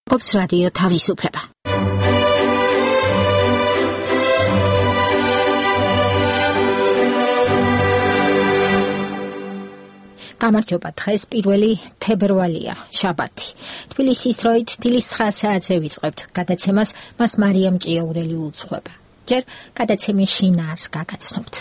გობს რადიო თავისუფლება. გამარჯობა, დღეს 1 თებერვალია, შაბათი. თბილისის დროით დილის 9 საათზე ვიწყებთ გადაცემას, მას მარიამ ჭიაურელი უძღვება. ჯერ გადაცემის შინაარს გაგაცნობთ.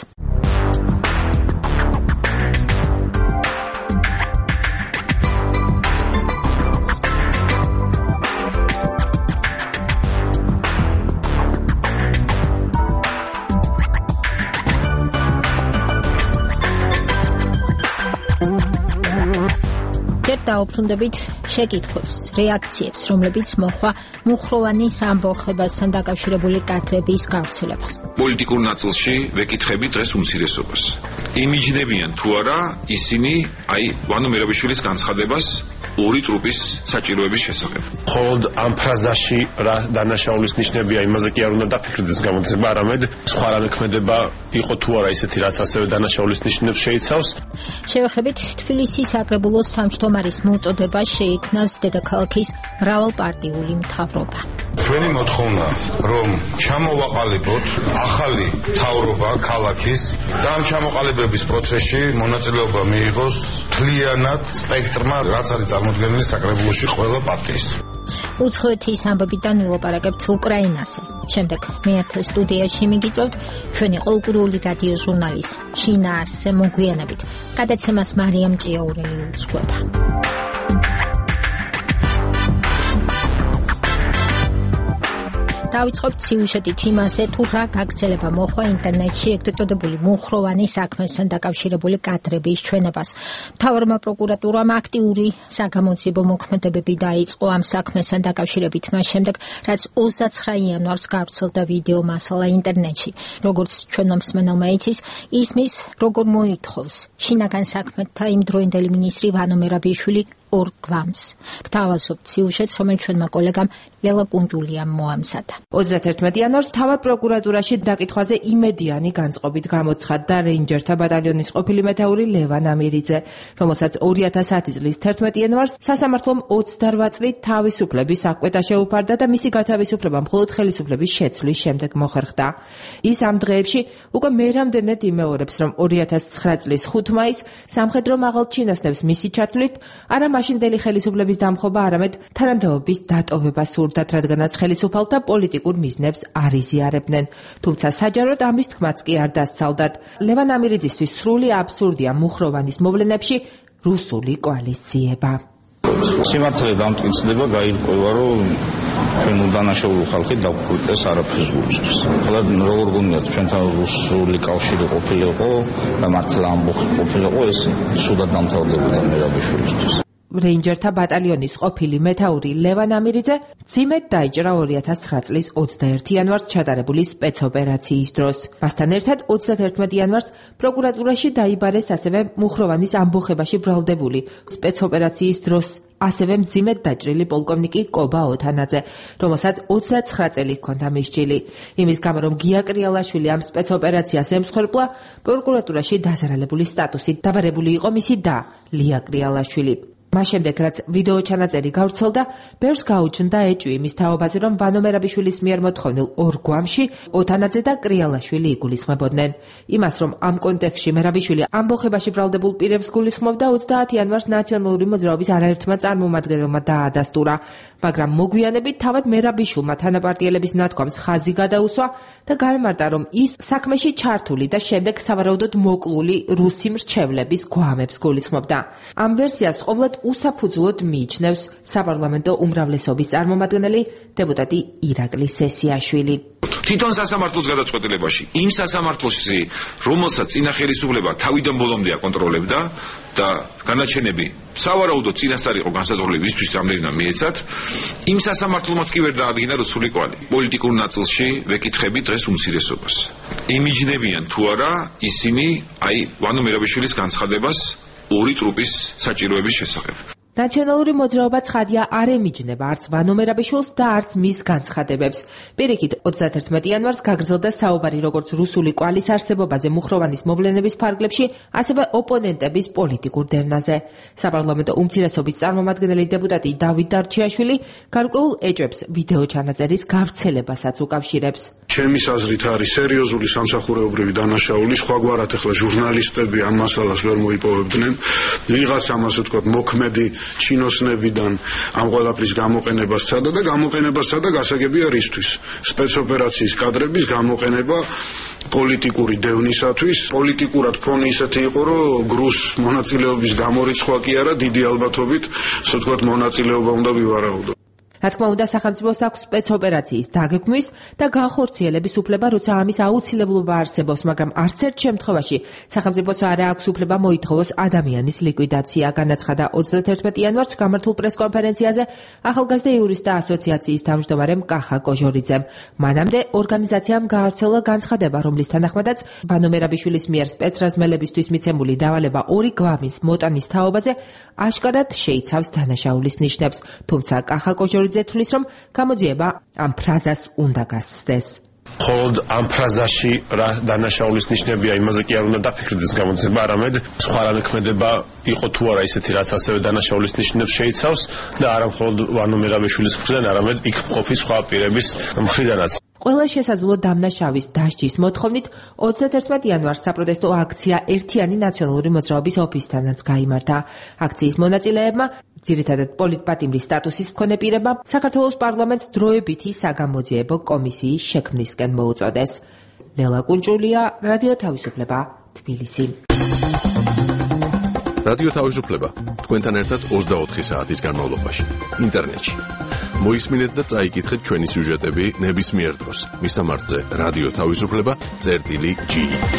დაუბრუნდებით შეკითხვებს, რეაქციებს, რომლებიც მოხვა მუხროვანის ამბოხებასთან დაკავშირებული კადრების გავრცელებას. პოლიტიკურ ნაწილში ვეკითხები დღეს უმცირესობას. იმიჯნებიან თუ არა ისინი ვანო მერაბიშვილის განცხადებას ორი ტრუპის საჭიროების შესახებ. მხოლოდ ამ ფრაზაში რა დანაშაულის ნიშნებია, იმაზე კი არ უნდა დაფიქრდეს გამოცება, არამედ სხვა რამექმედება იყო თუ არა ისეთი, რაც ასევე დანაშაულის ნიშნებს შეიცავს. შევეხებით თბილისის საკრებულოს თავმჯდომარის მოწოდება შეიქმნას დედაქალაქის მრავალპარტიული მთავრობა. ჩვენი მოთხოვნა, რომ ჩამოვაყალიბოთ ახალი მთავრობა ქალაქის და ამ ჩამოყალიბების პროცესში მონაწილეობა მიიღოს მთლიანად სპექტრმა, რაც არის წარმოდგენილი საკრებულოში ყველა პარტიის. უცხოეთის ამბებიდან ვილაპარაკებთ უკრაინაზე. შემდეგ მეათე სტუდიაში მიგიწევთ ჩვენი კულტურული რადიო ჟურნალის შინაარსზე მოგვიანებით. გადაცემას მარიამ ჭიაურელი უძღვება. დავიწყებთ სიუჟეტით იმაზე, თუ რა გაგრძელება მოხდა ინტერნეტში ეგრეთ წოდებული მუხროვანის საქმესთან დაკავშირებული კადრების ჩვენებას. მთავრმა პროკურატურამ აქტიური საგამოძიებო მოქმედებები დაიწყო ამ საქმესთან დაკავშირებით მას შემდეგ, რაც 29 იანვარს გავრცელდა ვიდეო მასალა ინტერნეტში. როგორც ჩვენმა მსმენელმა იცის, ისმის როგორ მოითხოვს შინაგან საქმეთა იმდროინდელი მინისტრი ვანო მერაბიშვილი ორ გვამს. გთავაზობთ სიუჟეტს, რომელიც ჩვენმა კოლეგამ ლელა კუნჯულიამ მოამზადა. 31 იანვარს თავად პროკურატურაში დაკითხვაზე იმედიანი განწყობით გამოცხადდა რეინჯერთა ბატალიონის ყოფილი მეთაური ლევან ამირიძე, რომელსაც 2010 წლის 11 იანვარს სასამართლომ 28 წლით თავისუფლების აღკვეთა შეუფარდა და მისი გათავისუფლება მხოლოდ ხელისუფლების შეცვლის შემდეგ მოხერხდა. ის ამ დღეებში უკვე მერამდენედ იმეორებს, რომ 2009 წლის 5 მაისს სამხედრო მაღალჩინოსნებს მისი ჩათვლით არა მაშინდელი ხელისუფლების დამხობა, არამედ თანამდებობის დატოვება სურდათ, რადგანაც ხელისუფალთა პოლიტიკურ მიზნებს არ იზიარებდნენ. თუმცა საჯაროდ ამის თქმაც კი არ დასცალდათ. ლევან ამირიძისთვის სრული აბსურდია მუხროვანის მოვლენებში რუსული კოალიციება. სიმართლე დამტკიცდება გაირკვევა, რომ ჩვენ უდანაშაულო ხალხი დავკვირდეს არაფრის გულისთვის. ხოლო როგორ გონიათ ჩვენთან რუსული კავშირი ყოფილიყო და მართლა ამბოხი ყოფილიყო, ეს სულად დამთავრდებოდა მერაბიშვილისთვის. რეინჯერთა ბატალიონის ყოფილი მეთაური ლევან ამირიძე ძიმედ დაიჭრა 2009 წლის 21 იანვარს ჩატარებული სპეცოპერაციის დროს. მასთან ერთად 31 იანვარს პროკურატურაში დაიბარეს ასევე მუხროვანის ამბოხებაში ბრალდებული სპეცოპერაციის დროს ასევე მძიმედ დაჭრილი პოლკოვნიკი კობა ოთანაძე, რომელსაც 29 წელი ჰქონდა მისჯილი. იმის გამო, რომ გია კრიალაშვილი ამ სპეცოპერაციას ემსხვერპლა, პროკურატურაში დაზარალებული სტატუსით დაბარებული იყო მისი და ლია კრიალაშვილი. მას შემდეგ, რაც ვიდეო ჩანაწერი გავრცელდა, ბევრს გაუჩნდა ეჭვი იმის თაობაზე, რომ ვანო მერაბიშვილის მიერ მოთხოვნილ ორ გვამში ოთანაძე და კრიალაშვილი იგულისხმებოდნენ. იმას, რომ ამ კონტექსტში მერაბიშვილი ამბოხებაში ბრალდებულ პირებს გულისხმობდა, 30 იანვარს ნაციონალური მოძრაობის არაერთმა წარმომადგენელმა დაადასტურა, მაგრამ მოგვიანებით თავად მერაბიშვილმა თანაპარტიელების ნათქვამს ხაზი გადაუსვა და გაემართა, რომ ის საქმეში ჩართული და შემდეგ სავარაუდოდ მოკლული რუსი მრჩევლების გვამებს გულისხმობდა. ამ ვერსიას ყოვლად უსაფუძვლოდ მიიჩნევს საპარლამენტო უმრავლესობის წარმომადგენელი დეპუტატი ირაკლი სესიაშვილი. თვითონ სასამართლოს გადაწყვეტილებაში, იმ სასამართლოში, რომელსაც წინა ხელისუფლება თავიდან ბოლომდე აკონტროლებდა და განაჩენები სავარაუდოდ წინასწარ იყო განსაზღვრული ვისთვის რამდენად მიეცათ, იმ სასამართლომაც კი ვერ დაადგინა რუსული კვალი. პოლიტიკურ ნაწილში ვეკითხები დღეს უმცირესობას. იმიჯნებიან თუ არა ისინი ვანო მერაბიშვილის განცხადებას ორი ტრუპის საჭიროების შესახებ. ნაციონალური მოძრაობა ცხადია არ ემიჯნება არც ვანო მერაბიშვილს და არც მის განცხადებებს. პირიქით 31 იანვარს გაგრძელდა საუბარი როგორც რუსული კვალის არსებობაზე მუხროვანის მოვლენების ფარგლებში, ასევე ოპონენტების პოლიტიკურ დევნაზე. საპარლამენტო უმცირესობის წარმომადგენელი დეპუტატი დავით დარჩიაშვილი გარკვეულ ეჭვებს ვიდეო ჩანაწერის გავრცელებასაც უკავშირებს. ჩემის აზრით არის სერიოზული სამსახურეობრივი დანაშაული, სხვაგვარად ახლა ჟურნალისტები ამ მასალას ვერ მოიპოვებდნენ. ვიღაცამ ასე ვთქვათ მოქმედი ჩინოსნებიდან ამ ყველაფრის გამოყენებას სცადა და გამოყენებას სცადა გასაგებია რისთვის. სპეცოპერაციის კადრების გამოყენება პოლიტიკური დევნისათვის. პოლიტიკურად ფონი ისეთი იყო, რომ გრუს მონაწილეობის გამორიცხვა კი არა, დიდი ალბათობით, ასე ვთქვათ, მონაწილეობა უნდა ვივარაუდო. რა თქმა უნდა, სახელმწიფოს აქვს სპეცოპერაციის დაგეგმვის და განხორციელების უფლება, როცა ამის აუცილებლობა არსებობს, მაგრამ არც ერთ შემთხვევაში სახელმწიფოს არ აქვს უფლება მოითხოვოს ადამიანის ლიკვიდაცია, განაცხადა 31 იანვარს გამართულ პრესკონფერენციაზე ახალგაზრდა იურისტთა ასოციაციის თავმჯდომარე კახა კოჟორიძემ. მანამდე ორგანიზაციამ გაავრცელა განცხადება, რომლის თანახმადაც ვანო მერაბიშვილის მიერ სპეცრაზმელებისთვის მიცემული დავალება 2 გვამის მოტანის თაობაზე აშკარად შეიცავს დანაშაულის ნიშნებს, თუმცა კახა კოჟორიძე ზეთulis რომ გამოძიება ამ ფრაზას უნდა გასცდეს. მხოლოდ ამ ფრაზაში რა დანაშაულის ნიშნებია, იმაზე კი არ უნდა დაფიქრდეს გამოძიება, არამედ სხვა რამექმედება იყო თუ არა ისეთი, რაც ასევე დანაშაულის ნიშნებს შეიცავს და არა მხოლოდ ვანო მერაბიშვილის მხრიდან, არამედ იქ მყოფი სხვა პირების მხრიდანაც. ყველა შესაძლო დამნაშავის დასჯის მოთხოვნით 31 იანვარს საპროტესტო აქცია ერთიანი ნაციონალური მოძრაობის ოფისთანაც გაიმართა. აქციის მონაწილეებმა ძირითადად პოლიტპატიმრის სტატუსის მქონე პირებმა საქართველოს პარლამენტს დროებითი საგამოძიებო კომისიის შექმნისკენ მოუწოდეს. ნელა კუნჭულია, რადიო თავისუფლება, თბილისი. რადიო თავისუფლება თქვენთან ერთად 24 საათის განმავლობაში ინტერნეტში. მოისმინეთ და წაიკითხეთ ჩვენი სიუჟეტები ნებისმიერ დროს. მისამართზე რადიო თავისუფლება.gi.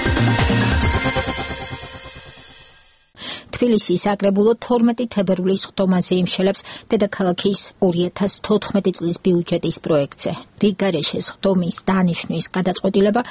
თბილისის საკრებულო 12 თებერვლის ხდომაზე იმშელებს დედაქალაქის 2014 წლის ბიუჯეტის პროექტზე. რიგგარეშეს ხდომის დანიშვნის გადაწყვეტილება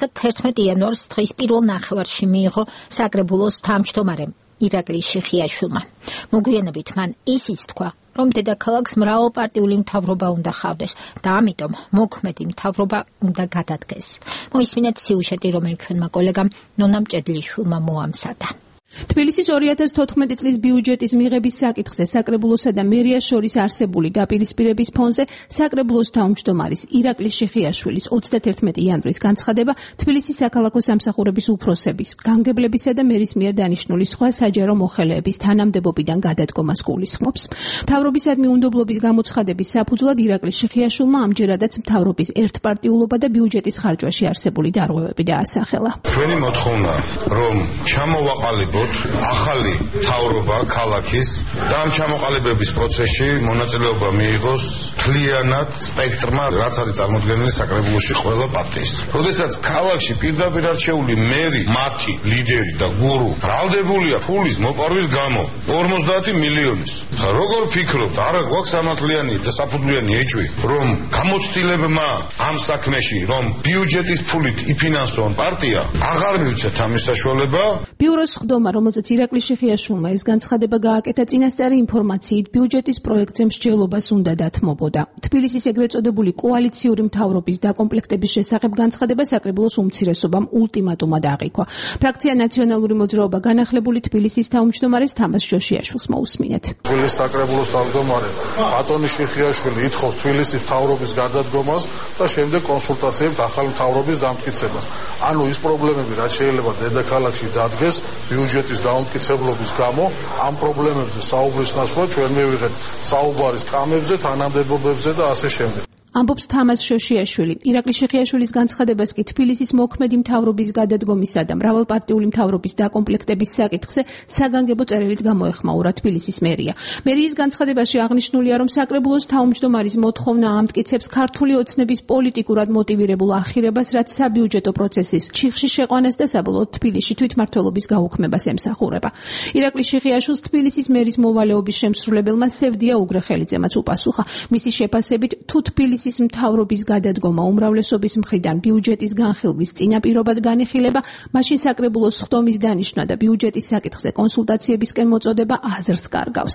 31 იანვარს დღის პირველ ნახევარში მიიღო საკრებულოს თავმჯდომარემ ირაკლი შიხიაშვილმა. მოგვიანებით მან ისიც თქვა, რომ დედაქალაქს მრავალპარტიული მთავრობა უნდა ხავდეს და ამიტომ მოქმედი მთავრობა უნდა გადადგეს. მოისმინეთ სიუჟეტი, რომელიც ჩვენმა კოლეგამ ნონა მჭედლიშვილმა მოამზადა. თბილისის 2014 წლის ბიუჯეტის მიღების საკითხზე საკრებულოსა და მერიას შორის არსებული დაპირისპირების ფონზე საკრებულოს თავმჯდომარის ირაკლი შიხიაშვილის 31 იანვრის განცხადება თბილისის საქალაქო სამსახურების უფროსების, გამგებლებისა და მერის მიერ დანიშნული სხვა საჯარო მოხელეების თანამდებობიდან გადადგომას გულისხმობს. მთავრობისადმი უნდობლობის გამოცხადების საფუძვლად ირაკლი შიხიაშვილმა ამჯერადაც მთავრობის ერთპარტიულობა და ბიუჯეტის ხარჯვაში არსებული დარღვევები დაასახელა. ჩვენი მოთხოვნა, რომ ჩამოვაყალიბოთ ახალი მთავრობა ქალაქის და ამ ჩამოყალიბების პროცესში მონაწილეობა მიიღოს მთლიანად სპექტრმა, რაც არის წარმოდგენილი საკრებულოში ყველა პარტიის. როდესაც ქალაქში პირდაპირ არჩეული მერი, მათი ლიდერი და გურუ ბრალდებულია ფულის მოპარვის გამო 50 მილიონის. როგორ ფიქრობთ, არა გვაქვს სამართლიანი და საფუძვლიანი ეჭვი, რომ გამოცდილებმა ამ საქმეში, რომ ბიუჯეტის ფულით იფინანსონ პარტია, აღარ მივცეთ ამის საშუალება? ბიუროს ხდომა, რომელზეც ირაკლი შიხიაშვილმა ეს განცხადება გააკეთა, წინასწარი ინფორმაციით ბიუჯეტის პროექტზე მსჯელობას უნდა დათმობოდა. თბილისის ეგრეთ წოდებული კოალიციური მთავრობის დაკომპლექტების შესახებ განცხადება საკრებულოს უმცირესობამ ულტიმატუმად აღიქვა. ფრაქცია ნაციონალური მოძრაობა განახლებული თბილისის თავმჯდომარეს თამაზ ჯოშიაშვილს მოусმინეთ. თბილისის საკრებულოს თავმჯდომარე ბატონი შიხიაშვილი ითხოვს თბილისის მთავრობის გადადგომას და შემდეგ კონსულტაციებს ახალი მთავრობის დამტკიცებას. ანუ ის პრობლემები, რაც შეიძლება დედაქალაქში დადგეს ბიუჯეტის დაუმტკიცებლობის გამო, ამ პრობლემებზე საუბრის ნაცვლად ჩვენ მივიღეთ საუბარის კამებზე, თანამდებობებზე და ასე შემდეგ. ამბობს თამაზ შოშიაშვილი. ირაკლი შიხიაშვილის განცხადებას კი თბილისის მოქმედი მთავრობის გადადგომისა და მრავალპარტიული მთავრობის დაკომპლექტების საკითხზე საგანგებო წერილით გამოეხმაურა თბილისის მერია. მერიის განცხადებაში აღნიშნულია, რომ საკრებულოს თავმჯდომარის მოთხოვნა ამტკიცებს ქართული ოცნების პოლიტიკურად მოტივირებულ ახირებას, რაც საბიუჯეტო პროცესის ჩიხში შეყვანას და საბოლოოდ თბილისში თვითმმართველობის გაუქმებას ემსახურება. ირაკლი შიხიაშვილს თბილისის მერის მოვალეობის შემსრულებელმა სევდია უგრეხელიძემაც უპასუხა. მისი შეფასებით, თუ თბილისის მთავრობის გადადგომა უმრავლესობის მხრიდან ბიუჯეტის განხილვის წინაპირობად განიხილება, მაშინ საკრებულოს ხდომის დანიშვნა და ბიუჯეტის საკითხზე კონსულტაციებისკენ მოწოდება აზრს კარგავს.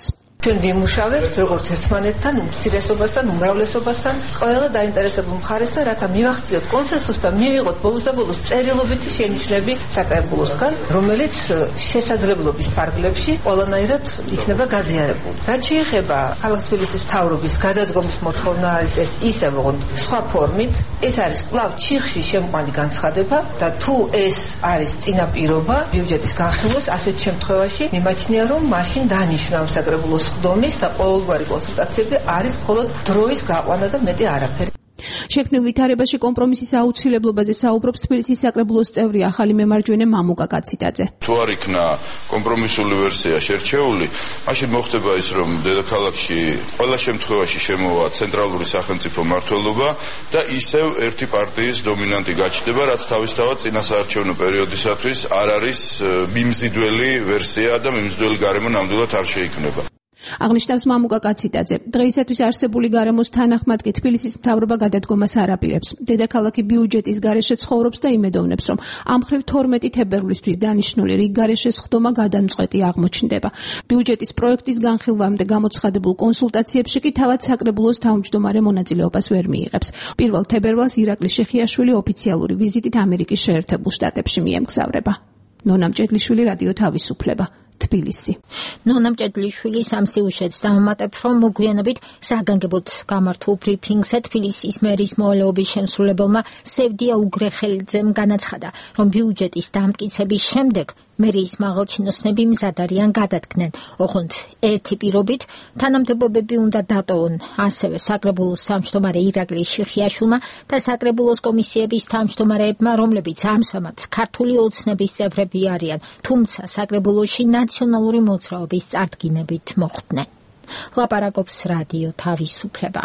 ჩვენ ვიმუშავებთ როგორც ერთმანეთთან, უმცირესობასთან, უმრავლესობასთან, ყველა დაინტერესებულ მხარეს და რათა მივახციოთ კონსენსუსს და მივიღოთ ბოლოს და ბოლოს წერილობითი შენიშვნები საკრებულოსგან, რომელიც შესაძლებლობის ფარგლებში ყველანაირად იქნება გაზიარებული. რაც შეეხება ქალაქ თბილისის მთავრობის გადადგომის მოთხოვნა არის ეს ისევ ოღონდ სხვა ფორმით, ეს არის კვლავ ჩიხში შემყვანი განცხადება და თუ ეს არის წინაპირობა ბიუჯეტის განხილვას, ასეთ შემთხვევაში მიმაჩნია რომ მაშინ დანიშნა ამ საკრებულოს ხდომის და ყოველგვარი კონსულტაციები არის მხოლოდ დროის გაყვანა და მეტი არაფერი. შექმნილ ვითარებაში კომპრომისის აუცილებლობაზე საუბრობს თბილისის საკრებულოს წევრი ახალი მემარჯვენე მამუკა კაციტაძე. თუ არ იქნა კომპრომისული ვერსია შერჩეული, მაშინ მოხდება ის, რომ დედაქალაქში ყველა შემთხვევაში შემოვა ცენტრალური სახელმწიფო მმართველობა და ისევ ერთი პარტიის დომინანტი გაჩნდება, რაც თავისთავად წინასაარჩევნო პერიოდისათვის არ არის მიმზიდველი ვერსია და მიმზიდველი გარემო ნამდვილად არ შეიქმნება. აღნიშნავს მამუკა კაციტაძე. დღეისათვის არსებული გარემოს თანახმად კი თბილისის მთავრობა გადადგომას არ აპირებს. დედაქალაქი ბიუჯეტის გარეშე ცხოვრობს და იმედოვნებს, რომ ამ მხრივ 12 თებერვლისთვის დანიშნული რიგ გარეშე სხდომა გადამწყვეტი აღმოჩნდება. ბიუჯეტის პროექტის განხილვამდე გამოცხადებულ კონსულტაციებში კი თავად საკრებულოს თავმჯდომარე მონაწილეობას ვერ მიიღებს. 1 თებერვალს ირაკლი შეხიაშვილი ოფიციალური ვიზიტით ამერიკის შეერთებულ შტატებში მიემგზავრება. ნონა მჭედლიშვილი, რადიო თავისუფლება. თბილისი. ნონა მჭედლიშვილის ამ სიუჟეტს დავამატებ, რომ მოგვიანებით საგანგებოდ გამართულ ბრიფინგზე თბილისის მერის მოვალეობის შემსრულებელმა სევდია უგრეხელიძემ განაცხადა, რომ ბიუჯეტის დამტკიცების შემდეგ მერიის მაღალჩინოსნები მზად არიან გადადგნენ. ოღონდ ერთი პირობით თანამდებობები უნდა დატოვონ ასევე საკრებულოს თავმჯდომარე ირაკლი შიხიაშვილმა და საკრებულოს კომისიების თავმჯდომარეებმა, რომლებიც ამჟამად ქართული ოცნების წევრები არიან, თუმცა საკრებულოში ნაციონალური მოძრაობის წარდგინებით მოხვდნენ. ლაპარაკობს რადიო თავისუფლება.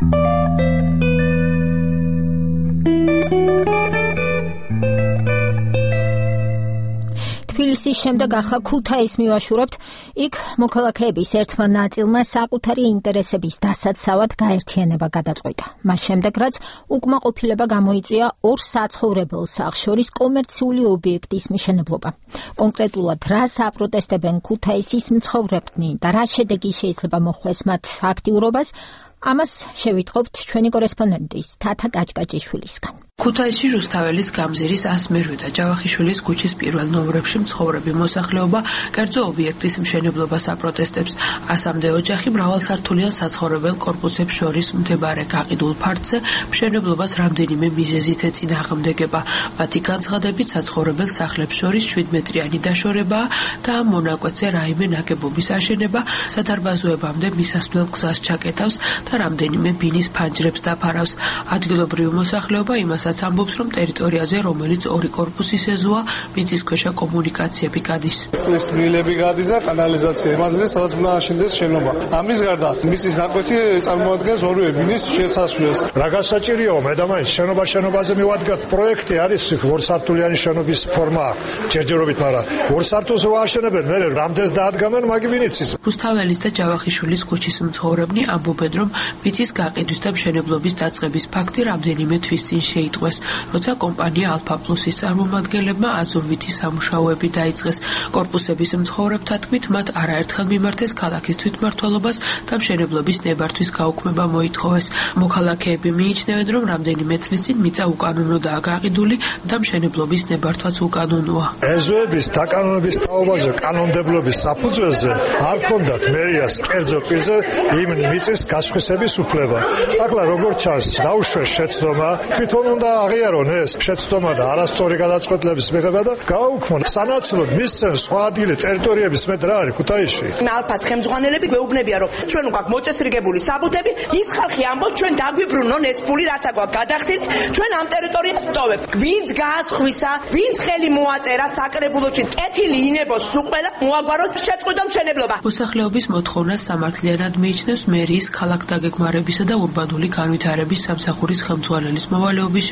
თბილისის შემდეგ ახლა ქუთაისს მივაშურებთ. იქ მოქალაქეების ერთმა ნაწილმა საკუთარი ინტერესების დასაცავად გაერთიანება გადაწყვიტა. მას შემდეგ, რაც უკმაყოფილება გამოიწვია ორ საცხოვრებელ სახლს შორის კომერციული ობიექტის მშენებლობა. კონკრეტულად რას აპროტესტებენ ქუთაისის მცხოვრებნი და რა შედეგი შეიძლება მოხვდეს მათ აქტიურობას, ამას შევიტყობთ ჩვენი კორესპონდენტის თათა კაჭკაჭიშვილისგან. ქუთაისში რუსთაველის გამზირის 100 და ჯავახიშვილის ქუჩის პირველ ნომრებში მცხოვრები მოსახლეობა კერძო ობიექტის მშენებლობას აპროტესტებს. 100-მდე ოჯახი მრავალსართულიან საცხოვრებელ კორპუსებს შორის მდებარე გაყიდულ ფართზე მშენებლობას რამდენიმე მიზეზით ეწინააღმდეგება. მათი განცხადებით, საცხოვრებელ სახლებს შორის 7 მეტრიანი დაშორებაა და ამ მონაკვეთზე რაიმე ნაგებობის აშენება სადარბაზოებამდე მისასვლელ გზას ჩაკეტავს და რამდენიმე ბინის ფანჯრებს დაფარავს. ადგილობრივი მოსახლეობა იმასაც ამბობს, რომ ტერიტორიაზე, რომელიც ორი კორპუსის ეზოა, მიწისქვეშა კომუნიკაციები გადის. წყლის მილები გადის და კანალიზაცია იმაზე, სადაც უნდა აშენდეს შენობა. ამის გარდა მიწის ნაკვეთი წარმოადგენს ორივე ბინის შესასვლელს. რა გასაჭიროა, მე და მაინც შენობაზე მივადგათ პროექტი არის ორსართულიანი შენობის ფორმა ჯერჯერობით, მაგრამ ორსართულს რო აშენებენ, მე რამდენს დაადგამენ, მაგი ვინიცის. რუსთაველის და ჯავახიშვილის ქუჩის მცხოვრებნი ამბობენ, რომ მიწის გაყიდვის და მშენებლობის დაწყების ფაქტი რამდენიმე თვის წინ შეიტყვეს, როცა კომპანია ალფა პლუსის წარმომადგენლებმა აზურვითი სამუშაოები დაიწყეს. კორპუსების მცხოვრებთა თქმით, მათ არაერთხელ მიმართეს ქალაქის თვითმმართველობას და მშენებლობის ნებართვის გაუქმება მოითხოვეს. მოქალაქეები მიიჩნევენ, რომ რამდენიმე წლის წინ მიწა უკანონოდაა გაყიდული და მშენებლობის ნებართვაც უკანონოა. ეზოების დაკანონების თაობაზე, კანონმდებლობის საფუძველზე არ ჰქონდათ მერიას კერძო პირზე იმ მიწის გასხვისების უფლება. ახლა როგორც ჩანს, დაუშვეს შეცდომა, თვითონ უნდა აღიარონ ეს შეცდომა და არასწორი გადაწყვეტილების მიღება და გააუქმონ. სანაცვლოდ მისცენ სხვა ადგილი ტერიტორიების მეტ რა არის ქუთაისში. ალფას ხელმძღვანელები გვეუბნებიან, რომ ჩვენ უკვე მოწესრიგებული საბუთები, ის ხალხი ამბობს, ჩვენ დაგვიბრუნონ ეს ფული, რაც აქვს გადახდილი, ჩვენ ამ ტერიტორიას ვტოვებთ. ვინც გაასხვისა, ვინც ხელი მოაწერა საკრებულოში, კეთილი ინებოს სულ ყველა მოაგვაროს შეწყვიტო მშენებლობა. მოსახლეობის მოთხოვნას სამართლიანად მიიჩნევს მერიის ქალაქ დაგეგმარებისა და ურბანული განვითარების სამსახურის ხელმძღვანელის მოვალეობის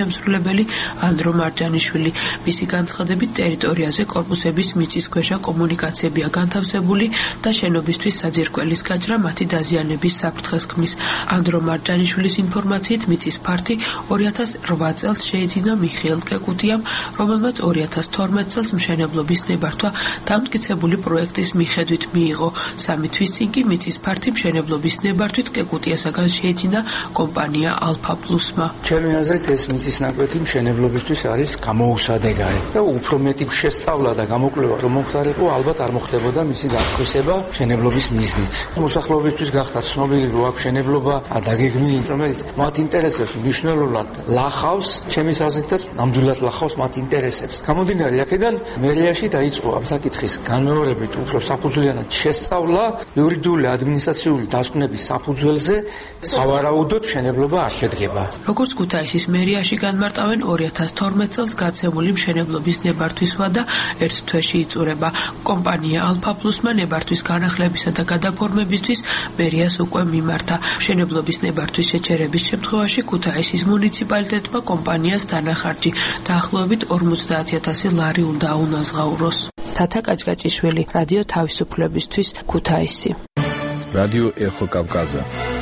შემსრულებელი ანდრო მარჯანიშვილი. მისი განცხადებით, ტერიტორიაზე კორპუსების მიწისქვეშა კომუნიკაციებია განთავსებული და შენობისთვის საძირკველის გაჭრა მათი დაზიანების საფრთხეს ქმნის. ანდრო მარჯანიშვილის ინფორმაციით, მიწის ფართი 2008 წელს შეიძინა მიხეილ კეკუტიამ, რომელმაც 2012 წელს მშენებლობის ნებართვა დამტკიცებული პროექტის მიხედვით მიიღო. 3 თვის წინ კი მიწის ფართი მშენებლობის ნებართვით კეკუტიასაგან შეიძინა კომპანია ალფა პლუსმა. ჩემი აზრით ეს მიწის ნაკვეთი მშენებლობისთვის არის გამოუსადეგარი და უფრო მეტი შესწავლა და გამოკვლევა რომ მოხდარიყო, ალბათ არ მოხდებოდა მისი გათქვისება მშენებლობის მიზნით. მოსახლეობისთვის გახდა ცნობილი, რომ აქ მშენებლობა დაგეგმილი, რომელიც მათ ინტერესებს მნიშვნელოვნად ლახავს, ჩემი აზრითაც ნამდვილად ლახავს მათ ინტერესებს. გამომდინარე აქედან მერიაში დაიწყო ამ საკითხის განმეორებით უფრო საფუძვლიანად შესწავლა იურიდიული ადმინისტრაციული დასკვნების საფუძველზე, სავარაუდოდ მშენებლობა არ შედგება. როგორც ქუთაისის მერიაში განმარტავენ, 2012 წელს გაცემული მშენებლობის ნებართვის ვადა ერთ თვეში იწურება. კომპანია ალფა პლუსმა ნებართვის განახლებისა და გადაფორმებისთვის მერიას უკვე მიმართა. მშენებლობის ნებართვის შეჩერების შემთხვევაში ქუთაისის მუნიციპალიტეტმა კომპანიას დანახარჯი დაახლოებით 50,000 ლარი უნდა აუნაზღაუროს. თათა კაჭკაჭიშვილი, რადიო თავისუფლებისთვის, ქუთაისი. რადიო ეხო კავკაზა.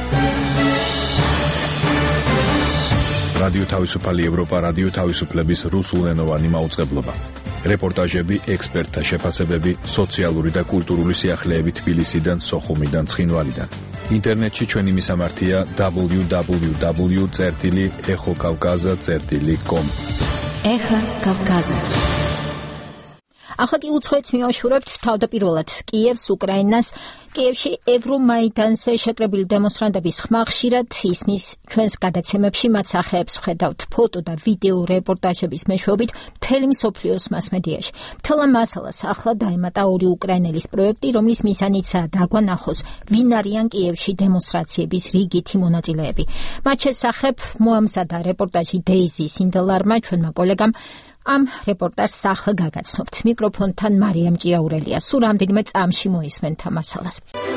რადიო თავისუფალი ევროპა, რადიო თავისუფლების რუსულენოვანი მაუწყებლობა. რეპორტაჟები, ექსპერტთა შეფასებები, სოციალური და კულტურული სიახლეები თბილისიდან, სოხუმიდან, ცხინვალიდან. ინტერნეტში ჩვენი მისამართია www.exokavkaza.com. ეხა კავკაზა. ახლა უცხოეთს მივაშურებთ თავდაპირველად კიევს, უკრაინას. კიევში ევრომაიდანზე შეკრებილი დემონსტრანტების ხმა ხშირად ისმის ჩვენს გადაცემებში, მათ სახეებს ხედავთ ფოტო და ვიდეო რეპორტაჟების მეშვეობით მთელი მსოფლიოს მასმედიაში. მთელ ამ მასალას ახლა დაემატა ორი უკრაინელის პროექტი, რომლის მიზანიცაა დაგვანახოს, ვინ არიან კიევში დემონსტრაციების რიგითი მონაწილეები. მათ შესახებ მოამზადა რეპორტაჟი დეიზი სინდელარმა, ჩვენმა კოლეგამ. ამ რეპორტაჟს ახლა გაგაცნობთ. მიკროფონთან მარიამ ჭიაურელია. სულ რამდენიმე წამში მოისმენთ ამ მასალას.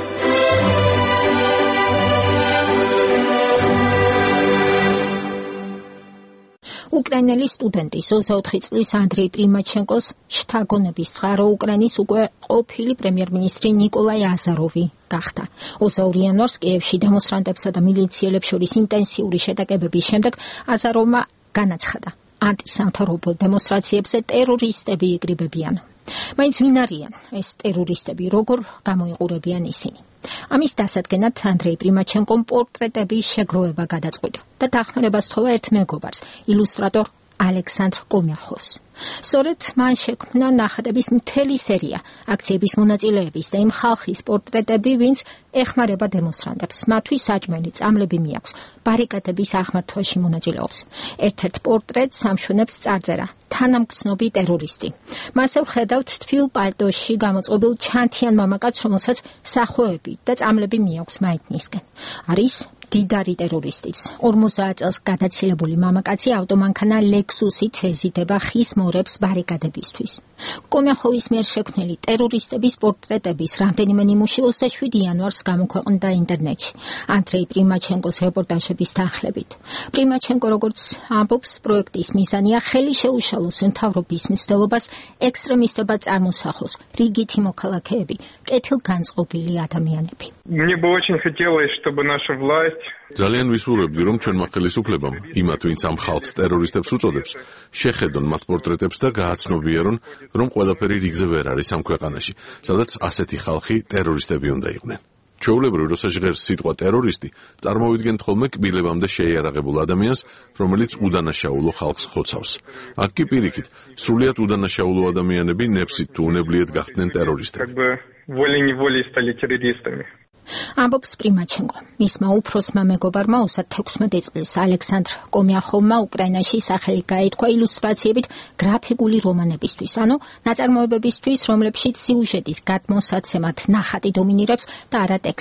უკრაინელი სტუდენტი 24 წლის ანდრეი პრიმაჩენკოს შთაგონების წყარო უკრაინის უკვე ყოფილი პრემიერ-მინისტრი ნიკოლაი აზაროვი გახდა. 22 იანვარს კიევში დემონსტრანტებსა და მილიციელებს შორის ინტენსიური შეტაკებების შემდეგ აზაროვმა განაცხადა, ანტისამთავრობო დემონსტრაციებზე ტერორისტები იკრიბებიან. მაინც ვინ არიან ეს ტერორისტები, როგორ გამოიყურებიან ისინი? ამის დასადგენად ანდრეი პრიმაჩენკომ პორტრეტების შეგროვება გადაწყვიტა და დახმარებას სთხოვა ერთ მეგობარს, ილუსტრატორ ალექსანდრ კომიახოვს. სწორედ მან შექმნა ნახატების მთელი სერია აქციების მონაწილეების და იმ ხალხის პორტრეტები, ვინც ეხმარება დემონსტრანტებს. მათთვის საჭმელი წამლები მიაქვს, ბარიკადების აღმართვაში მონაწილეობს. ერთ-ერთ პორტრეტს ამშვენებს წარწერა თანამგრძნობი ტერორისტი. მასე ვხედავთ თბილ პალტოში გამოწყობილ ჩანთიან მამაკაცს, რომელსაც სახვევები და წამლები მიაქვს მაიტნისკენ. არის დიდარი ტერორისტიც. 50 წელს გადაცილებული მამაკაცი ავტომანქანა ლექსუსით ეზიდება ხის მორებს ბარიკადებისთვის. კომიახოვის მიერ შექმნილი ტერორისტების პორტრეტების რამდენიმე ნიმუში 27 იანვარს გამოქვეყნდა ინტერნეტში. ანდრეი პრიმაჩენკოს რეპორტაჟების თანხლებით. პრიმაჩენკო, როგორც ამბობს, პროექტის მიზანია ხელი შეუშალოს მთავრობის მცდელობას ექსტრემისტებად წარმოსახოს რიგითი მოქალაქეები, კეთილგანწყობილი ადამიანები. Мне бы очень хотелось, чтобы наша власть ძალიან ვისურვებდი, რომ ჩვენმა ხელისუფლებამ იმათ, ვინც ამ ხალხს ტერორისტებს უწოდებს, შეხედონ მათ პორტრეტებს და გააცნობიერონ, რომ ყველაფერი რიგზე ვერ არის ამ ქვეყანაში, სადაც ასეთი ხალხი ტერორისტები უნდა იყვნენ. ჩვეულებრივ, როცა ჟღერს სიტყვა ტერორისტი, წარმოვიდგენთ ხოლმე კბილებამდე შეიარაღებულ ადამიანს, რომელიც უდანაშაულო ხალხს ხოცავს. აქ კი პირიქით, სრულიად უდანაშაულო ადამიანები ნებსით თუ უნებლიეთ გახდნენ ტერორისტები. волей-неволей стали террористами. ამბობს პრიმაჩენკო. მისმა უფროსმა მეგობარმა 36 წლის ალექსანდრ კომიახოვმა უკრაინაში სახელი გაითქვა ილუსტრაციებით გრაფიკული რომანებისთვის, ანუ ნაწარმოებებისთვის, რომლებშიც სიუჟეტის გადმოსაცემად ნახატი დომინირებს და არა ტექსტი.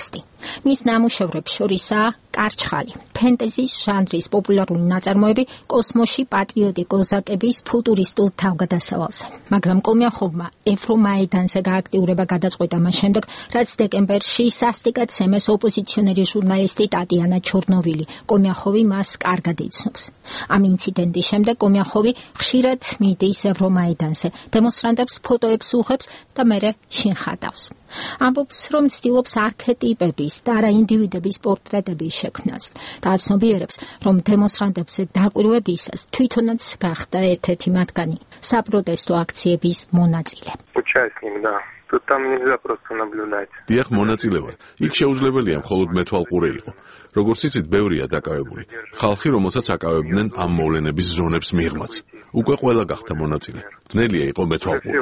მის ნამუშევრებს შორისაა კარჩხალი, ფენტეზის ჟანრის პოპულარული ნაწარმოები კოსმოსში პატრიოტი კოზაკების ფუტურისტულ თავგადასავალზე. მაგრამ კომიახოვმა ევრომაიდანზე გააქტიურება გადაწყვეტა მას შემდეგ, რაც დეკემბერში სასტიკად სემეს ოპოზიციონერი ჟურნალისტი ტატიანა ჩორნოვილი. კომიახოვი მას კარგად იცნობს. ამ ინციდენტის შემდეგ კომიახოვი ხშირად მიდის ევრომაიდანზე, დემონსტრანტებს ფოტოებს უღებს და მერე შინ ხატავს. ამბობს, რომ ცდილობს არქეტიპების და არა ინდივიდების პორტრეტების შექმნას და აცნობიერებს, რომ დემონსტრანტებზე დაკვირვებისას თვითონაც გახდა ერთ-ერთი მათგანი საპროტესტო აქციების მონაწილე. Участник, да. Тут там нельзя просто наблюдать. დიახ, მონაწილე ვარ. იქ შეუძლებელია მხოლოდ მეთვალყურე იყო. როგორც იცით, ბევრია დაკავებული. ხალხი, რომელსაც აკავებდნენ ამ მოვლენების ზონებს მიღმაც. უკვე ყველა გახდა მონაწილე. ძნელია იყო მეთვალყურე.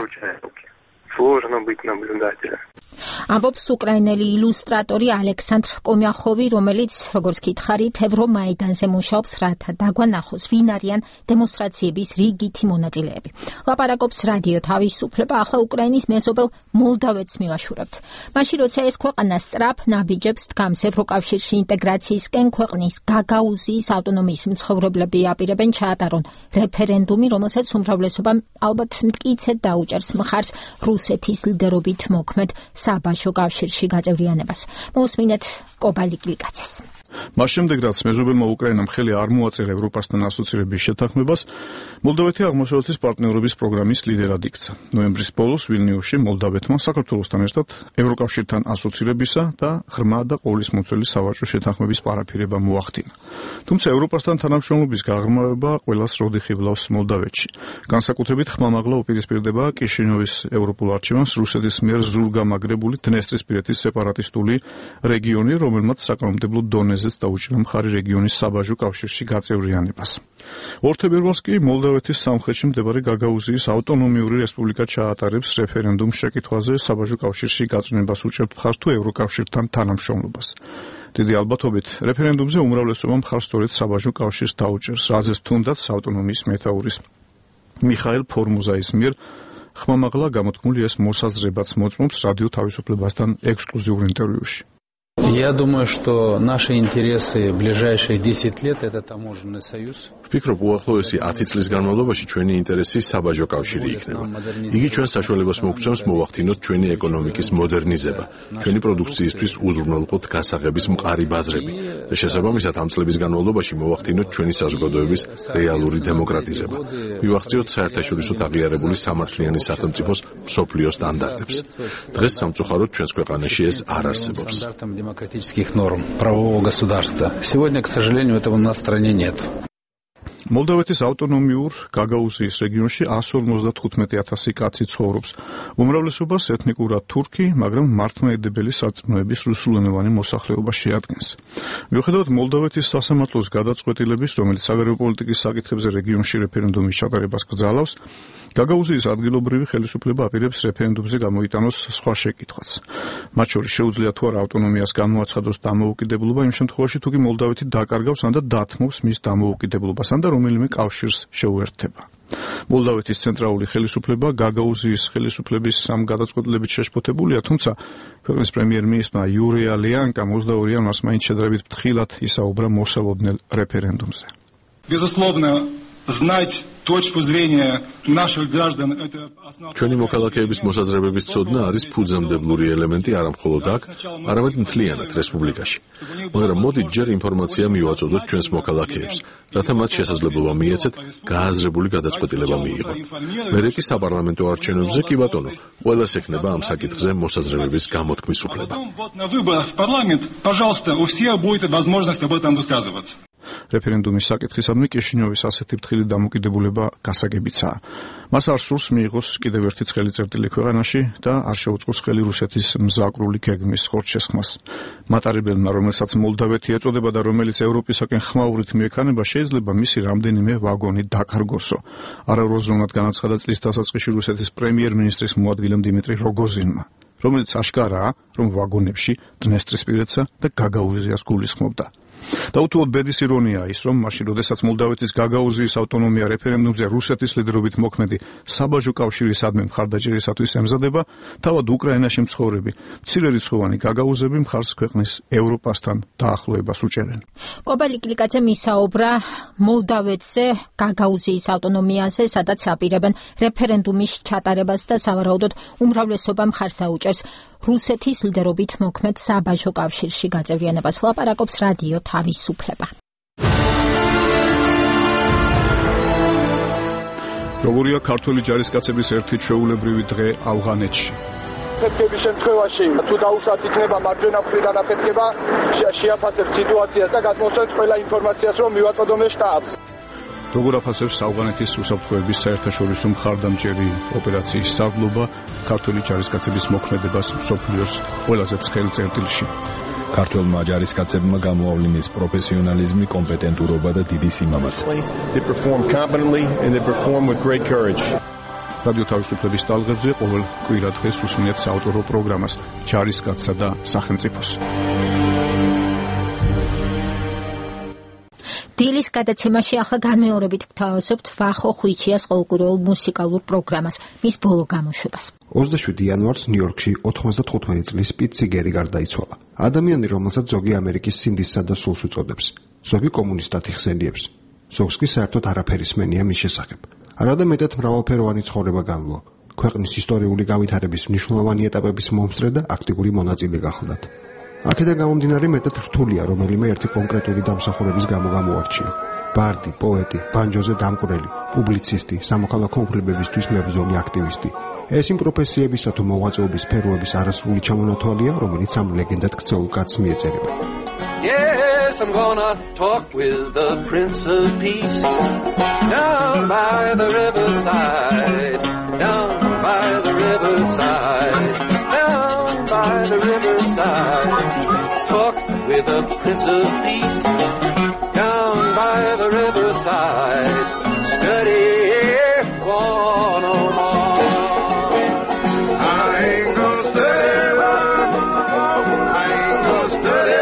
Сложно быть наблюдателем. ამბობს უკრაინელი ილუსტრატორი ალექსანდრ კომიახოვი, რომელიც, როგორც გითხარით, ევრომაიდანზე მუშაობს, რათა დაგვანახოს, ვინ არიან დემონსტრაციების რიგითი მონაწილეები. ლაპარაკობს რადიო თავისუფლება, ახლა უკრაინის მეზობელ მოლდავეთს მივაშურებთ. მაშინ, როცა ეს ქვეყანა სწრაფ ნაბიჯებს დგამს ევროკავშირში ინტეგრაციისკენ, ქვეყნის გაგაუზიის ავტონომიის მცხოვრებლები აპირებენ ჩაატარონ რეფერენდუმი, რომელსაც უმრავლესობამ ალბათ მტკიცედ დაუჭერს მხარს რუსეთის ლიდერობით მოქმედ საბაჟო კავშირში გაწევრიანებას. მოусმინეთ კობალი კლიკაცეს. მას შემდეგ, რაც მეზობელმა უკრაინამ ხელი არ მოაწერა ევროპასთან ასოცირების შეთანხმებას, მოლდოვეთი აღმოსავლეთის პარტნიორობის პროგრამის ლიდერად იქცა. ნოემბრის ბოლოს ვილნიუსში მოლდოვეთმა საქართველოსთან ერთად ევროკავშირთან ასოცირებისა და ღრმა და ყოვლისმომცველი სავაჭრო შეთანხმების პარაფირება მოახდინა. თუმცა ევროპასთან თანამშრომლობის გაღრმავება ყველას როდი ხიბლავს მოლდოვეთში. განსაკუთრებით ხმამაღლა უპირისპირდება კიშინიოვის ევროპულ არჩევანს რუსეთის მიერ ზურგამაგრებული დნესტრისპირეთის სეპარატისტული რეგიონი, რომელმაც საკანონმდებლო დონეზეც დაუჭირა მხარი რეგიონის საბაჟო კავშირში გაწევრიანებას. 2 თებერვალს კი მოლდოვეთის სამხრეთში მდებარე გაგაუზიის ავტონომიური რესპუბლიკა ჩაატარებს რეფერენდუმს შეკითხვაზე საბაჟო კავშირში გაწევრიანებას უჭერთ მხარს თუ ევროკავშირთან თანამშრომლობას. დიდი ალბათობით რეფერენდუმზე უმრავლესობა მხარს სწორედ საბაჟო კავშირს დაუჭერს, რაზეც თუნდაც ავტონომიის მეთაურის მიხაილ ფორმუზაის მიერ ხმამაღლა გამოთქმული ეს მოსაზრებაც მოწმობს რადიო თავისუფლებასთან ექსკლუზიურ ინტერვიუში. Я думаю, что наши интересы в ближайшие 10 лет это таможенный союз. ვფიქრობ, უახლოესი 10 წლის განმავლობაში ჩვენი ინტერესი საბაჟო კავშირი იქნება. იგი ჩვენ საშუალებას მოგცემს მოვახდინოთ ჩვენი ეკონომიკის მოდერნიზება, ჩვენი პროდუქციისთვის უზრუნველყოთ გასაღების მყარი ბაზრები და შესაბამისად ამ წლების განმავლობაში მოვახდინოთ ჩვენი საზოგადოების რეალური დემოკრატიზება. მივახციოთ საერთაშორისო აღიარებული სამართლიანი სახელმწიფოს მსოფლიო სტანდარტებს. დღეს სამწუხაროდ ჩვენს ქვეყანაში ეს არ არსებობს. демократических норм правового государства. Сегодня, к сожалению, этого у нас в стране нет. მოლდოვეთის ავტონომიურ გაგაუზიის რეგიონში 155,000 კაცი ცხოვრობს. უმრავლესობას ეთნიკურად თურქი, მაგრამ მართლმადიდებელი სარწმუნოების რუსულენოვანი მოსახლეობა შეადგენს. მიუხედავად მოლდოვეთის სასამართლოს გადაწყვეტილების, რომელიც საგარეო პოლიტიკის საკითხებზე რეგიონში რეფერენდუმის ჩატარებას კრძალავს, გაგაუზიის ადგილობრივი ხელისუფლება აპირებს რეფერენდუმზე გამოიტანოს სხვა შეკითხვაც. მათ შორის შეუძლია თუ არა ავტონომიას გამოაცხადოს დამოუკიდებლობა იმ შემთხვევაში, თუ კი მოლდოვეთი დაკარგავს ან და დათმობს მის დამოუკიდებლობას ან და რომელიმე კავშირს შეუერთდება. მოლდოვეთის ცენტრალური ხელისუფლება გაგაუზიის ხელისუფლების ამ გადაწყვეტილებით შეშფოთებულია, თუმცა ქვეყნის პრემიერ-მინისტრმა იურია ლეანკამ 22 იანვარს მაინც შედარებით ფრთხილად ისაუბრა მოსალოდნელ რეფერენდუმზე. Безусловно, знать точку зрения наших граждан это основа. ჩვენი მოქალაქეების მოსაზრებების ცოდნა არის ფუძემდებლური ელემენტი არა მხოლოდ აქ, არამედ მთლიანად რესპუბლიკაში. მაგრამ მოდით ჯერ ინფორმაცია მივაწოდოთ ჩვენს მოქალაქეებს, რათა მათ შესაძლებლობა მიეცეთ გააზრებული გადაწყვეტილება მიიღონ. მერე კი საპარლამენტო არჩევნებზე კი ბატონო, ყველას ექნება ამ საკითხზე მოსაზრებების გამოთქმის უფლება. На выборах в парламент, пожалуйста, у всех будет возможность об этом высказываться. რეფერენდუმის საკითხისადმი კიშინიოვის ასეთი ფრთხილი დამოკიდებულება გასაგებიცაა. მას არ სურს მიიღოს კიდევ ერთი ცხელი წერტილი ქვეყანაში და არ შეუწყოს ხელი რუსეთის მზაკრული გეგმის ხორცშესხმას. მატარებელმა, რომელსაც მოლდოვეთი ეწოდება და რომელიც ევროპისაკენ ხმაურით მიექანება, შეიძლება მისი რამდენიმე ვაგონი დაკარგოსო. არაეროზონად განაცხადა წლის დასაწყისში რუსეთის პრემიერ-მინისტრის მოადგილემ დიმიტრი როგოზინმა, რომელიც აშკარაა, რომ ვაგონებში დნესტრისპირეთსა და გაგაუზიას გულისხმობდა. დაუთუოდ ბედის ირონიაა ის, რომ მაშინ, როდესაც მოლდავეთის გაგაუზიის ავტონომია რეფერენდუმზე რუსეთის ლიდერობით მოქმედი საბაჟო კავშირი სადმე მხარდაჭერისათვის ემზადება, თავად უკრაინაში მცხოვრები მცირერიცხოვანი გაგაუზები მხარს ქვეყნის ევროპასთან დაახლოებას უჭერენ. კობალი კლიკაძე მისაუბრა მოლდავეთზე, გაგაუზიის ავტონომიაზე, სადაც აპირებენ რეფერენდუმის ჩატარებას და სავარაუდოდ უმრავლესობა მხარს დაუჭერს რუსეთის ლიდერობით მოქმედ საბაჟო კავშირში გაწევრიანებას. ლაპარაკობს რადიო თავისუფლება. როგორია ქართველი ჯარისკაცების ერთი ჩვეულებრივი დღე ავღანეთში? ფეთქების შემთხვევაში თუ დაუშვათ იქნება მარჯვენა მხრიდან აფეთქება, შეაფასებთ სიტუაციას და გადმოსცემთ ყველა ინფორმაციას, რომ მივაწოდოთ შტაბს. როგორ აფასებს ავღანეთის უსაფრთხოების საერთაშორისო მხარდამჭერი ოპერაციის სარდლობა ქართველი ჯარისკაცების მოქმედებას მსოფლიოს ყველაზე ცხელ წერტილში? ქართველმა ჯარისკაცებმა გამოავლინეს პროფესიონალიზმი, კომპეტენტურობა და დიდი სიმამაცე. რადიო თავისუფლების ტალღებზე ყოველ კვირა დღეს უსმინეთ საავტორო პროგრამას ჯარისკაცსა და სახელმწიფოს. დილის გადაცემაში ახლა განმეორებით გთავაზობთ ვახო ხვიჩიას ყოველკვირეულ მუსიკალურ პროგრამას, მის ბოლო გამოშვებას. 27 იანვარს ნიუ-იორკში 95 წლის პიტ სიგერი გარდაიცვალა. ადამიანი, რომელსაც ზოგი ამერიკის სინდისსა და სულს უწოდებს, ზოგი კომუნისტად იხსენიებს, ზოგს კი საერთოდ არაფერი სმენია მის შესახებ. არადა მეტად მრავალფეროვანი ცხოვრება განვლო. ქვეყნის ისტორიული განვითარების მნიშვნელოვანი ეტაპების მომსწრე და აქტიური მონაწილე გახლდათ. აქედან გამომდინარე მეტად რთულია რომელიმე ერთი კონკრეტული დამსახურების გამო გამოარჩია. ბარდი, პოეტი, ბანჯოზე დამკვრელი, პუბლიცისტი, სამოქალაქო უფლებებისთვის მებრძოლი აქტივისტი. ეს იმ პროფესიებისა თუ მოღვაწეობის სფეროების არასრული ჩამონათვალია, რომელიც ამ ლეგენდად ქცეულ კაცს მიეწერება. Yes, I'm gonna talk with the Prince of Peace down by the riverside, down by the riverside, down by the riverside. Talk with the Prince of Peace down by the riverside. Study one on one. I ain't gonna study one. I ain't gonna study.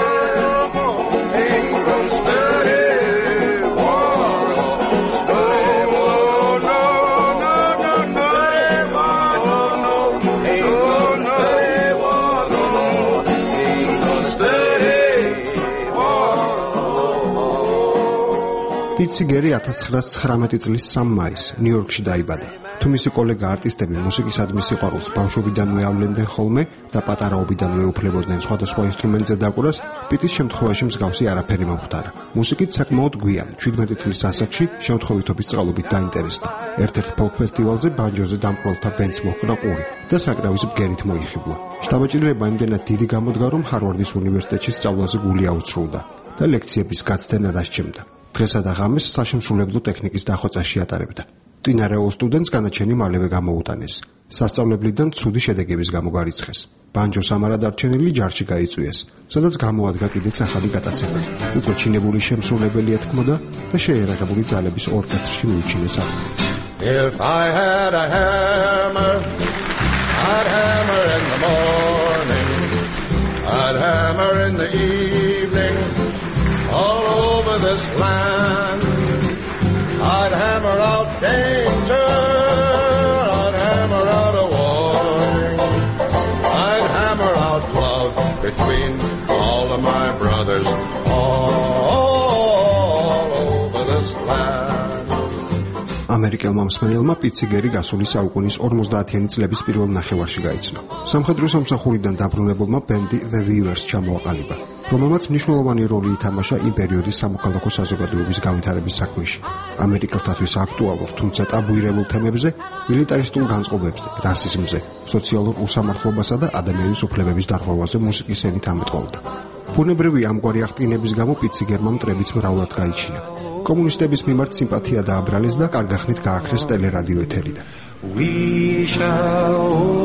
პიტ სიგერი 1919 წლის 3 მაისს ნიუ-იორკში დაიბადა. თუ მისი კოლეგა არტისტები მუსიკისადმი სიყვარულს ბავშვობიდანვე ავლენდნენ ხოლმე და პატარაობიდანვე უფლებოდნენ სხვადასხვა ინსტრუმენტზე დაკვირას, პიტის შემთხვევაში მსგავსი არაფერი მომხდარა. მუსიკით საკმაოდ გვიან, 17 წლის ასაკში შემთხვევითობის წყალობით დაინტერესდა. ერთ-ერთ ფოლკ ფესტივალზე ბანჯოზე დამკვრელთა ბენდს მოჰყდა ყური და საკრავის ბგერით მოიხიბლა. შთაბეჭდილება იმდენად დიდი გამოდგა, რომ ჰარვარდის უნივერსიტეტში სწავლაზე გული აუცრუდა და ლექციების გაცდენა დასჭემდა. დღესა და ღამეს საშემსრულებლო ტექნიკის დახვეწაში ატარებდა. მტინარეულ სტუდენტს განაჩენი მალევე გამოუტანეს. სასწავლებლიდან ცუდი შედეგების გამო გარიცხეს. ბანჯოს ამარად არჩენილი ჯარში გაიწვიეს, სადაც გამოადგა კიდეც ახალი გატაცება. უკვე ჩინებული შემსრულებელი ეთქმოდა და შეერაგებული ძალების ორკესტრში მიუჩინეს აკორდი. If I had a hammer, I'd hammer in the morning, I'd hammer in the evening, all over this land. I'd hammer out danger, I'd hammer out a warning, I'd hammer out love between all of my brothers all over this land. ამერიკელმა მსმენელმა პიტ სიგერი გასული საუკუნის 50-იანი წლების პირველ ნახევარში გაიცნო. სამხედრო სამსახურიდან დაბრუნებულმა ბენდი The Weavers ჩამოაყალიბა, რომელმაც მნიშვნელოვანი როლი ითამაშა იმ პერიოდის სამოქალაქო საზოგადოების განვითარების საქმეში. ამერიკელთათვის აქტუალურ, თუმცა ტაბუირებულ თემებზე, მილიტარისტულ განწყობებზე, რასიზმზე, სოციალურ უსამართლობასა და ადამიანის უფლებების დარღვევაზე მუსიკის ენით ამეტყველდა. ბუნებრივი ამგვარი აღდგენების გამო პიტ სიგერმა მტრებიც მრავლად გაიჩინა. კომუნისტების მიმართ სიმპათია დააბრალეს და კარგახნით გააქრეს ტელერადიო ეთერიდან. We shall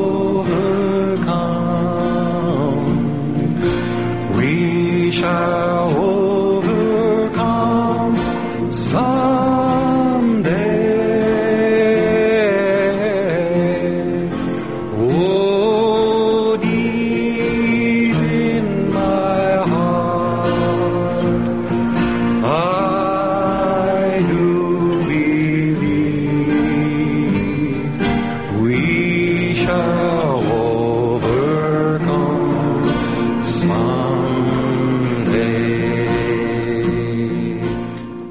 overcome. We shall overcome someday. Oh, deep in my heart,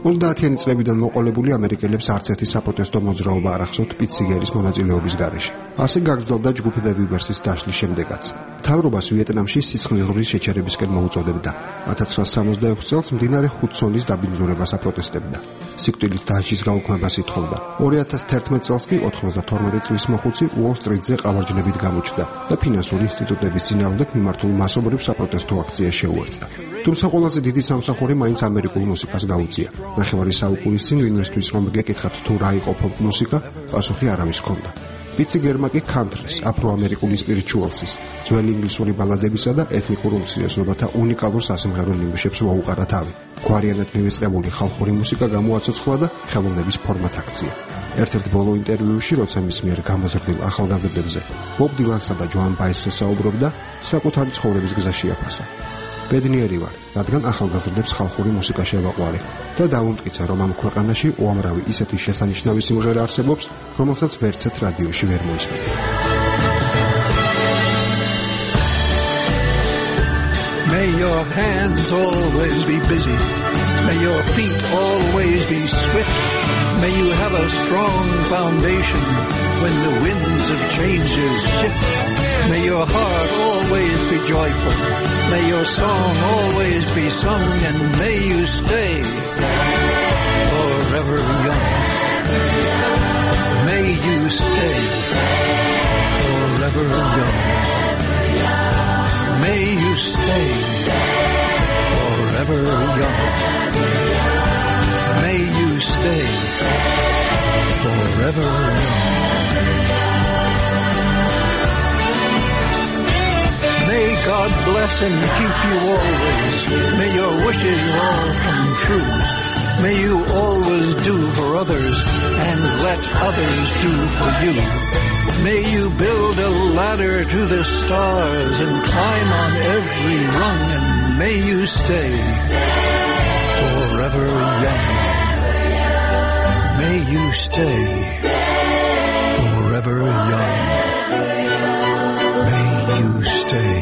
30-იანი წლებიდან მოყოლებული ამერიკელებს არც ერთი საპროტესტო მოძრაობა არ ახსოვთ პიტ სიგერის მონაწილეობის გარეშე. ასე გაგრძელდა ჯგუფ The Weavers-ის დაშლის შემდეგაც. მთავრობას ვიეტნამში სისხლისღვრილის შეჩერებისკენ მოუწოდებდა. 1966 წელს მდინარე ჰუდსონის დაბინძურებას აპროტესტებდა. სიკვდილით დასჯის გაუქმებას ითხოვდა. 2011 წელს კი 92 წლის მოხუცი უოლ სტრიტზე ყავარჯნებით გამოჩნდა და ფინანსური ინსტიტუტების წინააღმდეგ მიმართულ მასობრივ საპროტესტო აქციას შეუერთდა. თუმცა ყველაზე დიდი სამსახური მაინც ამერიკულ მუსიკას გაუწია. ნახევარი საუკუნის წინ ვინმესთვის რომ გეკითხათ თუ რა იყო პოპ მუსიკა, პასუხი არავის ჰქონდა. პიტ სიგერმა კი ქანთრის, აფრო-ამერიკული სპირიჩუალსის, ძველი ინგლისური ბალადებისა და ეთნიკურ უმცირესობათა უნიკალურ სასიმღერო ნიმუშებს მოუყარა თავი. გვარიანად მივიწყებული ხალხური მუსიკა გამოაცოცხლა და ხელოვნების ფორმად აქცია. ერთ-ერთ ბოლო ინტერვიუში, როცა მის მიერ გამოზრდილ ახალგაზრდებზე ბობ დილანსა და ჯოან ბაისზე საუბრობდა, საკუთარი ცხოვრების გზა შეაფასა. ბედნიერი ვარ, რადგან ახალგაზრდებს ხალხური მუსიკა შევაყვარე და დავუმტკიცა, რომ ამ ქვეყანაში უამრავი ისეთი შესანიშნავი სიმღერა არსებობს, რომელსაც ვერცეთ რადიოში ვერ მოისმენთ. May your hands always be busy. May your feet always be swift. May you have a strong foundation when the winds of changes shift. May your heart always be joyful. May your song always be sung, and may you stay forever young. May you stay forever young. May you stay forever young. May you stay forever young. May God bless and keep you always. May your wishes all come true. May you always do for others and let others do for you. May you build a ladder to the stars and climb on every rung, and may you stay forever young. May you stay forever young. May you stay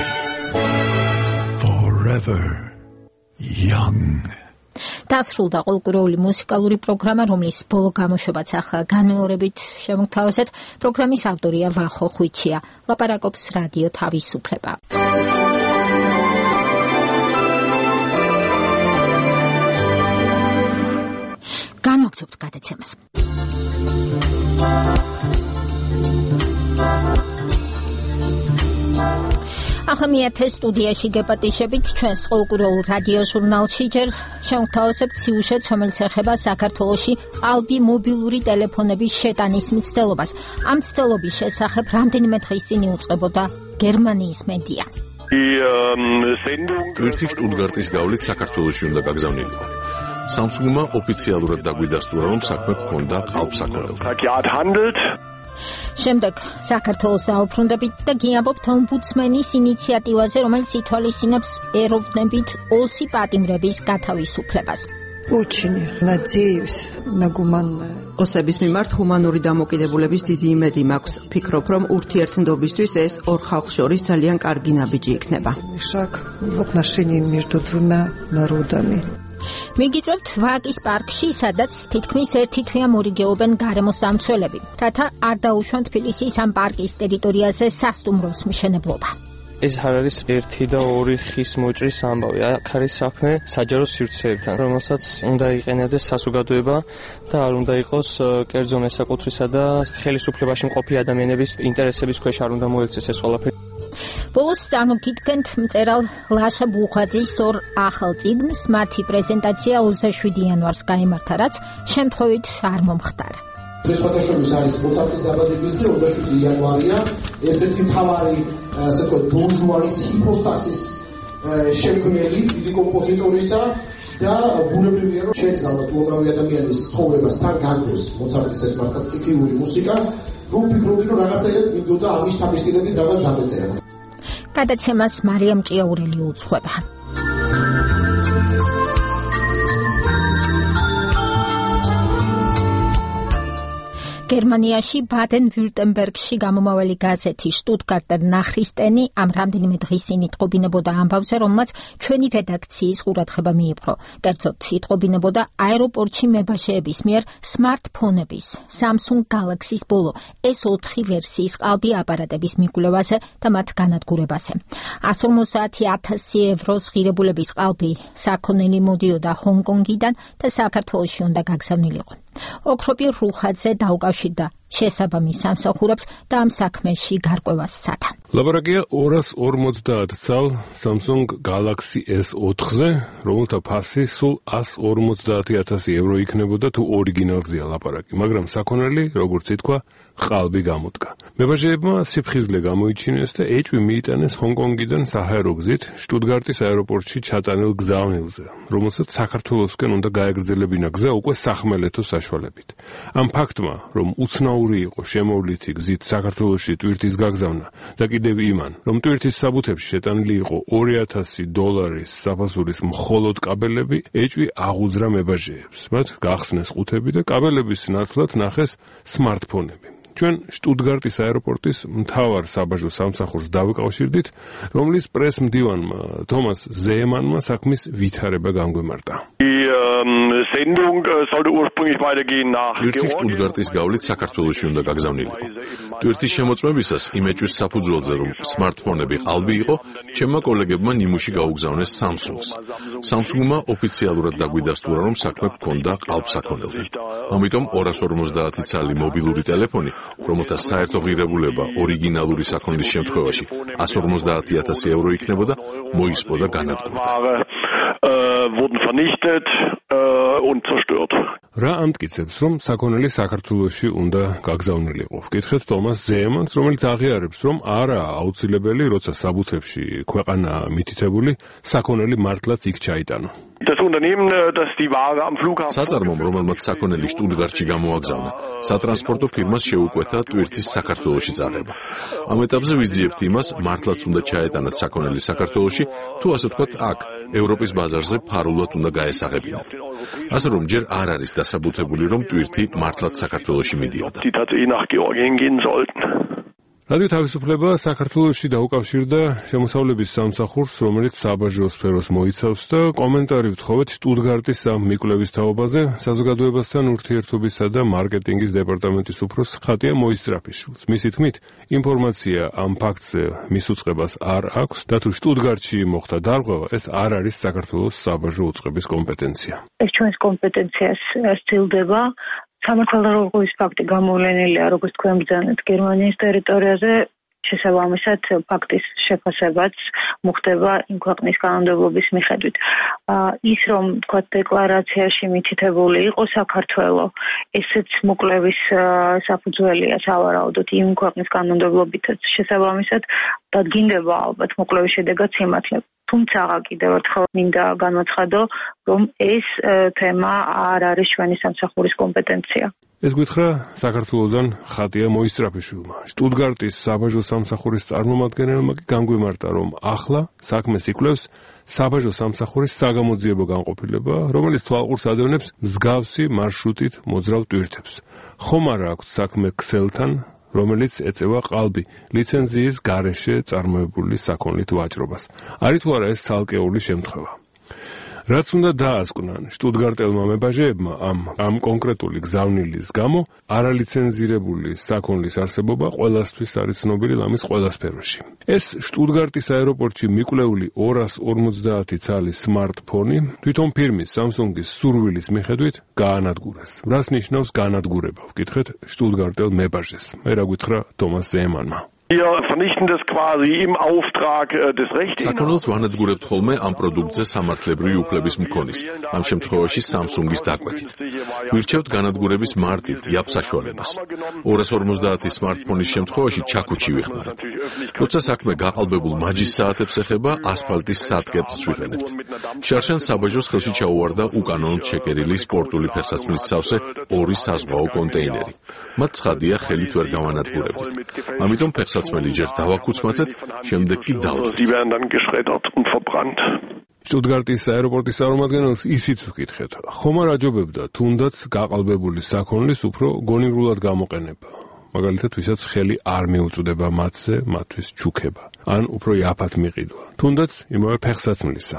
forever young. დასრულდა ყოლკუროული მუსიკალური პროგრამა, რომლის ბოლო გამოშვებაც ახლა განმეორებით შემოგთავაზეთ. პროგრამის ავტორია ვახო ხვიჩია. ლაპარაკობს რადიო თავისუფლება. განვაგრძობთ გადაცემას. ახლა მიერთეს სტუდიაში გეპატიშებით ჩვენს ყოლკუროულ რადიო ჟურნალში ჯერ შევთავაზებთ სიუჟეტს, რომელიც ეხება საქართველოში ალბი მობილური ტელეფონების შეტანის მცდელობას. ამ მცდელობის შესახებ რამდენიმე დღის წინ იუწყებოდა გერმანიის მედია. ერთი შტუტგარტის გავლით საქართველოში უნდა გაგზავნილიყო. Samsung-მა ოფიციალურად დაგვიდასტურა, რომ საქმე ჰქონდა ყალბსაკონელზე. შემდეგ საქართველოს დაუბრუნდებით და გიამბობთ ომბუდსმენის ინიციატივაზე, რომელიც ითვალისწინებს ეროვნებით ოსი პატიმრების გათავისუფლებას. Очень надеюсь на гуманное. ოსების მიმართ ჰუმანური დამოკიდებულების დიდი იმედი მაქვს. ფიქრობ, რომ ურთიერთობისთვის ეს ორ ხალხს შორის ძალიან კარგი ნაბიჯი იქნება. Шаг в отношении между двумя народами. მიგიწევთ ვაკის პარკში, სადაც თითქმის ერთი თვია მორიგეობენ გარემოს დამცველები, რათა არ დაუშვან თბილისის ამ პარკის ტერიტორიაზე სასტუმროს მშენებლობა. ეს არ არის ერთი და ორი ხის მოჭრის ამბავი. აქ არის საქმე საჯარო სივრცეებთან, რომელსაც უნდა იყენებდეს საზოგადოება და არ უნდა იყოს კერძო მესაკუთრისა და ხელისუფლებაში მყოფი ადამიანების ინტერესების ქვეშ არ უნდა მოექცეს ეს ყველაფერი. ბოლოს წარმოგიდგენთ მწერალ ლაშა ბუხაძის ორ ახალ წიგნს, მათი პრეზენტაცია 27 იანვარს გაიმართა, რაც შემთხვევით არ მომხდარა. ეს ფოტოშოპის არის მოცარტის დაბადების დღე 27 იანვარია, ერთ-ერთი მთავარი ასე ვთქვათ ბურჟუანის ჰიპოსტასის შემქმნელი დიდი კომპოზიტორისა და ბუნებრივია რომ შეეძლოთ უამრავი ადამიანის ცხოვრებას თან გასდევს მოცარტის ეს მართლაც სტიქიური მუსიკა, რომ ფიქრობდი რომ რაღაცაირად მინდოდა ამის თამაშილებით რაღაც დამეწერა. გადაცემას მარიამ ჭიაურელი უძღვება. გერმანიაში ბადენ-ვიურტემბერგში გამომავალი გაზეთი შტუტგარტერ ნახრისტენი ამ რამდენიმე დღის წინ იტყობინებოდა ამბავზე, რომელმაც ჩვენი რედაქციის ყურადღება მიიპყრო. კერძოდ, იტყობინებოდა აეროპორტში მებაშეების მიერ სმარტფონების Samsung Galaxy-ს ბოლო S4 ვერსიის ყალბი აპარატების მიკვლევაზე და მათ განადგურებაზე. 150,000 ევროს ღირებულების ყალბი საქონელი მოდიოდა ჰონგ-კონგიდან და საქართველოში უნდა გაგზავნილიყო. ოქროპირ რუხაძე დაუკავშირდა შესაბამის სამსახურებს და ამ საქმეში გარკვევას სცადა. ლაბორაკია 250 ცალ Samsung Galaxy S4-ზე, რომელთა ფასი სულ 150,000 евро იქნებოდა თუ ორიგინალზეა ლაპარაკი, მაგრამ საქონელი, როგორც ითქვა, ყალბი გამოდგა. მებაჟეებმა სიფხიზლე გამოიჩინეს და ეჭვი მიიტანეს ჰონგ-კონგიდან საჰაერო გზით შტუტგარტის აეროპორტში ჩატანილ გზავნილზე, რომელსაც საქართველოსკენ უნდა გაეგრძელებინა გზა უკვე სახმელეთო საშუალებით. ამ ფაქტმა, რომ უცნაური იყო შემოვლითი გზით საქართველოში ტვირთის გაგზავნა და კიდევ იმან, რომ ტვირთის საბუთებში შეტანილი იყო $2,000 საფასურის მხოლოდ კაბელები, ეჭვი აღუძრა მებაჟეებს. მათ გაახსნეს ყუთები და კაბელების ნაცვლად ნახეს სმარტფონები. ჩვენ შტუტგარტის აეროპორტის მთავარ საბაჟო სამსახურს დავიკავშირდით, რომლის პრესმდივანმა თომას ზეემანმა საქმის ვითარება განგვემართა. Sendung sollte ursprünglich weitergehen nach Georgien. შტუტგარტის გავლით საქართველოში უნდა გაგზავნილიყო. ტვირთის შემოწმებისას იმეჭვის საფუძველზე, რომ სმარტფონები ყალბი იყო, ჩემმა კოლეგებმა ნიმუში გაუგზავნეს Samsung-ს. Samsung-მა ოფიციალურად დაგვიდასტურა, რომ საქმე ჰქონდა ყალბსაქონელთან. ამიტომ 250 ცალი მობილური ტელეფონი, რომელთა საერთო ღირებულება ორიგინალური საქონლის შემთხვევაში 150,000 евро იქნებოდა, მოისპო და განადგურდა. Wurden vernichtet und zerstört. რა ამტკიცებს, რომ საქონელი საქართველოში უნდა გაგზავნილიყო? ვკითხეთ თომას ზეემანს, რომელიც აღიარებს, რომ არაა აუცილებელი, როცა საბუთებში ქვეყანა მითითებული, საქონელი მართლაც იქ ჩაიტანო. Das Unternehmen, das die Ware am Flughafen საწარმომ, რომელმაც საქონელი შტუტგარტში გამოაგზავნა, სატრანსპორტო ფირმას შეუკვეთა ტვირთის საქართველოში წაღება. ამ ეტაპზე ვიძიებთ იმას, მართლაც უნდა ჩაეტანათ საქონელი საქართველოში, თუ ასე ვთქვათ, აქ, ევროპის ბაზარზე ფარულად უნდა გაესაღებინათ. ასე რომ ჯერ არ არის დასაბუთებული, რომ ტვირთი მართლაც საქართველოში მიდიოდა. რადიო თავისუფლება საქართველოში დაუკავშირდა შემოსავლების სამსახურს, რომელიც საბაჟო სფეროს მოიცავს და კომენტარი ვთხოვეთ შტუტგარტის ამ მიკვლევის თაობაზე საზოგადოებასთან ურთიერთობისა და მარკეტინგის დეპარტამენტის უფროს ხატია მოისწრაფიშვილს. მისი თქმით, ინფორმაცია ამ ფაქტზე მის უწყებას არ აქვს და თუ შტუტგარტში მოხდა დარღვევა, ეს არ არის საქართველოს საბაჟო უწყების კომპეტენცია. ეს ჩვენს კომპეტენციას სცილდება. სამართალდარღვევის ფაქტი გამოვლენილია, როგორც თქვენ ბრძანეთ, გერმანიის ტერიტორიაზე, შესაბამისად ფაქტის შეფასებაც მოხდება იმ ქვეყნის კანონმდებლობის მიხედვით. ის რომ თქვა დეკლარაციაში მითითებული იყო საქართველო, ესეც მოკვლევის საფუძველია სავარაუდოდ იმ ქვეყნის კანონმდებლობითაც შესაბამისად დადგინდება ალბათ მოკვლევის შედეგად სიმართლე. თუმცა კიდევ ერთხელ მინდა განვაცხადო, რომ ეს თემა არ არის ჩვენი სამსახურის კომპეტენცია. ეს გითხრა საქართველოსდან ხატია მოისწრაფიშვილმა. შტუტგარტის საბაჟო სამსახურის წარმომადგენელმა კი განგვიმარტა, რომ ახლა საქმეს იკვლევს საბაჟო სამსახურის საგამოძიებო განყოფილება, რომელიც თვალყურს ადევნებს მსგავსი მარშრუტით მოძრავ ტვირთებს. ხომ არა აქვთ საქმე ქსელთან, რომელიც ეწევა ყალბი ლიცენზიის გარეშე წარმოებული საქონლით ვაჭრობას. არის თუ არა ეს ცალკეული შემთხვევა? რაც უნდა დაასკვნან შტუტგარტელმა მებაჟეებმა ამ კონკრეტული გზავნილის გამო არალიცენზირებული საქონლის არსებობა ყველასთვის არის ცნობილი ლამის ყველა სფეროში. ეს შტუტგარტის აეროპორტში მიკვლეული 250 ცალი სმარტფონი თვითონ ფირმის Samsung-ის სურვილის მიხედვით გაანადგურეს. რას ნიშნავს განადგურება? ვკითხეთ შტუტგარტელ მებაჟეს. მე რა გითხრა თომას ზეემანმა. Wir vernichten das quasi im Auftrag des Rechteinhabers. საქონელს ვანადგურებთ ხოლმე ამ პროდუქტზე სამართლებრივი უფლების მქონის, ამ შემთხვევაში Samsung-ის დაკვეთით. ვირჩევთ განადგურების მარტივ, იაფ საშუალებას. 250 სმარტფონის შემთხვევაში ჩაქუჩი ვიხმარეთ. როცა საქმე გაყალბებულ მაჯის საათებს ეხება, ასფალტის სადგებს ვიყენებთ. შარშან საბაჟოს ხელში ჩაუვარდა უკანონოდ შეკერილი სპორტული ფეხსაცმლის სავსე 2 საზღვაო კონტეინერი. მათ ცხადია ხელით ვერ გავანადგურებდით. ამიტომ ფეხსაცმელი ჯერ დავაკუცმაცეთ, შემდეგ კი დავწვით. შტუტგარტის აეროპორტის წარმომადგენელს ისიც ვკითხეთ, ხომ არ აჯობებდა თუნდაც გაყალბებული საქონლის უფრო გონივრულად გამოყენება, მაგალითად ვისაც ხელი არ მიუწვდება მათზე მათთვის ჩუქება, ან უფრო იაფად მიყიდვა, თუნდაც იმავე ფეხსაცმლისა.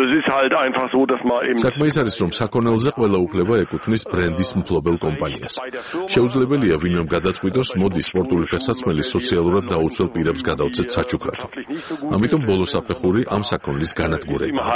საქმე ის არის, რომ საქონელზე ყველა უფლება ეკუთვნის ბრენდის მფლობელ კომპანიას. შეუძლებელია ვინმემ გადაწყვიტოს, მოდი სპორტული ფეხსაცმელი სოციალურად დაუცველ პირებს გადავცეთ საჩუქრათო. ამიტომ ბოლო საფეხური ამ საქონლის განადგურებაა.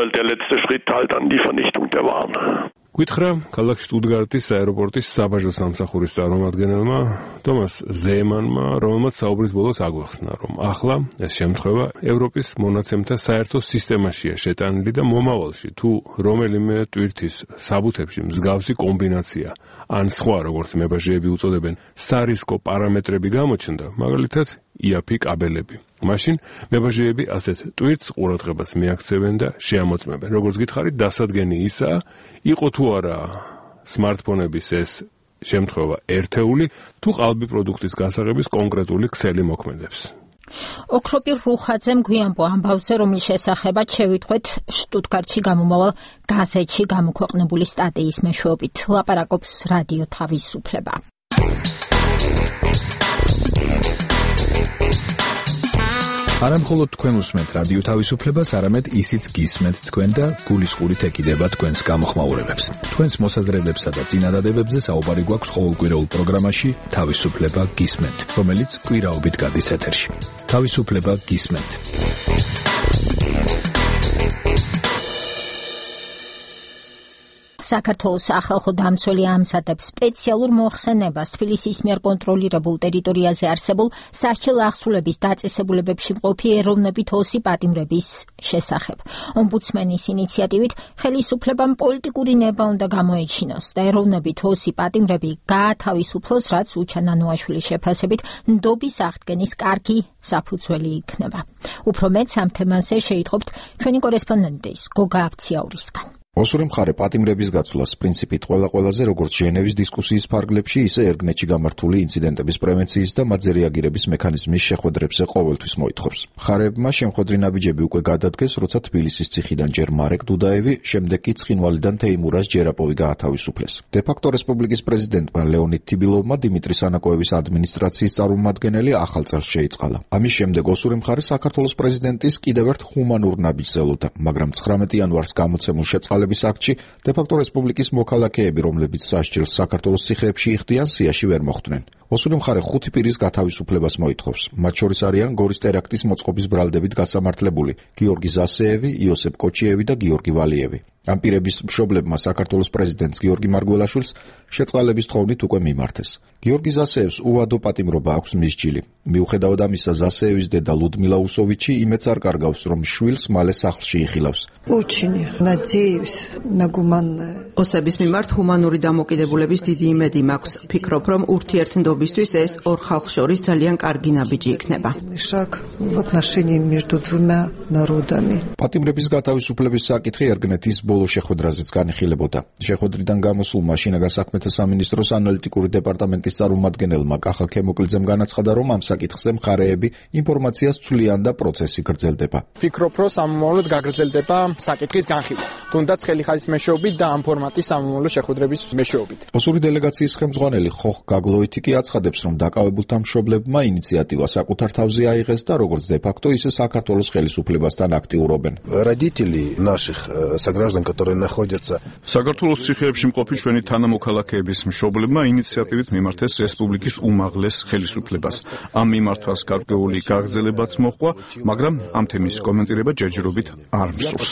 გითხრა ქალაქ შტუტგარტის აეროპორტის საბაჟო სამსახურის წარმომადგენელმა თომას ზეემანმა, რომელმაც საუბრის ბოლოს აგვახსნა, რომ ახლა ეს შემთხვევა ევროპის მონაცემთა საერთო სისტემაშია შეტანილი და მომავალში თუ რომელიმე ტვირთის საბუთებში მსგავსი კომბინაცია ან სხვა, როგორც მებაჟიები უწოდებენ, სარისკო პარამეტრები გამოჩნდა, მაგალითად იაფი კაბელები. მაშინ მებაჟიები ასეთ ტვირთს ყურადღებას მიაქცევენ და შეამოწმებენ. როგორც გითხარით, დასადგენი ისაა, იყო თუ არა სმარტფონების ეს შემთხვევა ერთეული, თუ ყალბი პროდუქტის გასაღების კონკრეტული ქსელი მოქმედებს. ოქროპირ რუხაძემ გვიანბო ამბავზე, რომლის შესახებაც შევიტყვეთ შტუტგარტში გამომავალ გაზეთში გამოქვეყნებული სტატიის მეშვეობით. ლაპარაკობს რადიო თავისუფლება. არა მხოლოდ თქვენ უსმენთ რადიო თავისუფლებას, არამედ ისიც გისმენთ თქვენ და გულისყურით ეკიდება თქვენს გამოხმაურებებს. თქვენს მოსაზრებებსა და წინადადებებზე საუბარი გვაქვს ყოველკვირეულ პროგრამაში თავისუფლება გისმენთ, რომელიც კვირაობით გადის ეთერში. თავისუფლება გისმენთ. საქართველოს სახალხო დამცველი ამზადებს სპეციალურ მოხსენებას თბილისის მიერ კონტროლირებულ ტერიტორიაზე არსებულ სასჯელ ახსულების დაწესებულებებში მყოფი ეროვნებით 20 პატიმრების შესახებ. ომბუდსმენის ინიციატივით ხელისუფლებამ პოლიტიკური ნება უნდა გამოეჩინოს და ეროვნებით 20 პატიმრები გაათავისუფლოს, რაც უჩა ნანოაშვილის შეფასებით ნდობის აღდგენის კარგი საფუძველი იქნება. უფრო მეტს ამ თემაზე შეიტყობთ ჩვენი კორესპონდენტის გოგა აფციაურისგან. ოსური მხარე პატიმრების გაცვლას პრინციპით ყველაზე როგორც ჟენევის დისკუსიის ფარგლებში, ისე ერგნეთში გამართული ინციდენტების პრევენციის და მათზე რეაგირების მექანიზმის შეხვედრებზე ყოველთვის მოითხოვს. მხარეებმა შემხვედრი ნაბიჯები უკვე გადადგეს, როცა თბილისის ციხიდან ჯერ მარეკ დუდაევი, შემდეგ კი ცხინვალიდან თეიმურაზ ჯერაპოვი გაათავისუფლეს. დე-ფაქტო რესპუბლიკის პრეზიდენტმა ლეონიდ თიბილოვმა დიმიტრი სანაკოევის ადმინისტრაციის წარმომადგენელი ახალ წელს შეიწყალა. ამის შემდეგ ოსური მხარე საქართველოს პრეზიდენტის კიდევ ერთ ჰუმანურ ნაბიჯს ელოდა, მაგრამ 19 იანვარს გამოცემულ შეწყალების აქტში დე-ფაქტო რესპუბლიკის მოქალაქეები, რომლებიც სასჯელს საქართველოს ციხეებში იხდიან, სიაში ვერ მოხვდნენ. ოსური მხარე 5 პირის გათავისუფლებას მოითხოვს. მათ შორის არიან გორის ტერაქტის მოწყობის ბრალდებით გასამართლებული გიორგი ზასეევი, იოსებ კოჩიევი და გიორგი ვალიევი. ამ პირების მშობლებმა საქართველოს პრეზიდენტს გიორგი მარგველაშვილს შეწყალების თხოვნით უკვე მიმართეს. გიორგი ზასეევს უვადო პატიმრობა აქვს მისჯილი. მიუხედავად ამისა, ზასეევის დედა ლუდმილა უსოვიჩი იმედს არ კარგავს, რომ შვილს მალე სახლში იხილავს. ოსების მიმართ ჰუმანური დამოკიდებულების დიდი იმედი მაქვს. ფიქრობ, რომ ურთიერთობისთვის ეს ორ ხალხს შორის ძალიან კარგი ნაბიჯი იქნება. პატიმრების გათავისუფლების საკითხი ერგნეთის ბოლო შეხვედრაზეც განიხილებოდა. შეხვედრიდან გამოსულმა შინაგან საქმეთა სამინისტროს ანალიტიკური დეპარტამენტის წარმომადგენელმა კახა ქემოკლიძემ განაცხადა, რომ ამ საკითხზე მხარეები ინფორმაციას ცვლიან და პროცესი გრძელდება. ფიქრობ, რომ სამომავლოდ გაგრძელდება საკითხის განხილვა, თუნდაც ხელიხალის მეშვეობით და ამ ფორმატის სამომავლო შეხვედრების მეშვეობით. ოსური დელეგაციის ხელმძღვანელი ხოხ გაგლოითი კი აცხადებს, რომ დაკავებულთა მშობლებმა ინიციატივა საკუთარ თავზე აიღეს და როგორც დე-ფაქტო, ისე საქართველოს ხელისუფლებასთან აქტიურობენ. საქართველოს ციხეებში მყოფი ჩვენი თანამოქალაქეების მშობლებმა ინიციატივით მიმართეს რესპუბლიკის უმაღლეს ხელისუფლებას. ამ მიმართვას გარკვეული გაგრძელებაც მოჰყვა, მაგრამ ამ თემის კომენტირება ჯერჯერობით არ მსურს.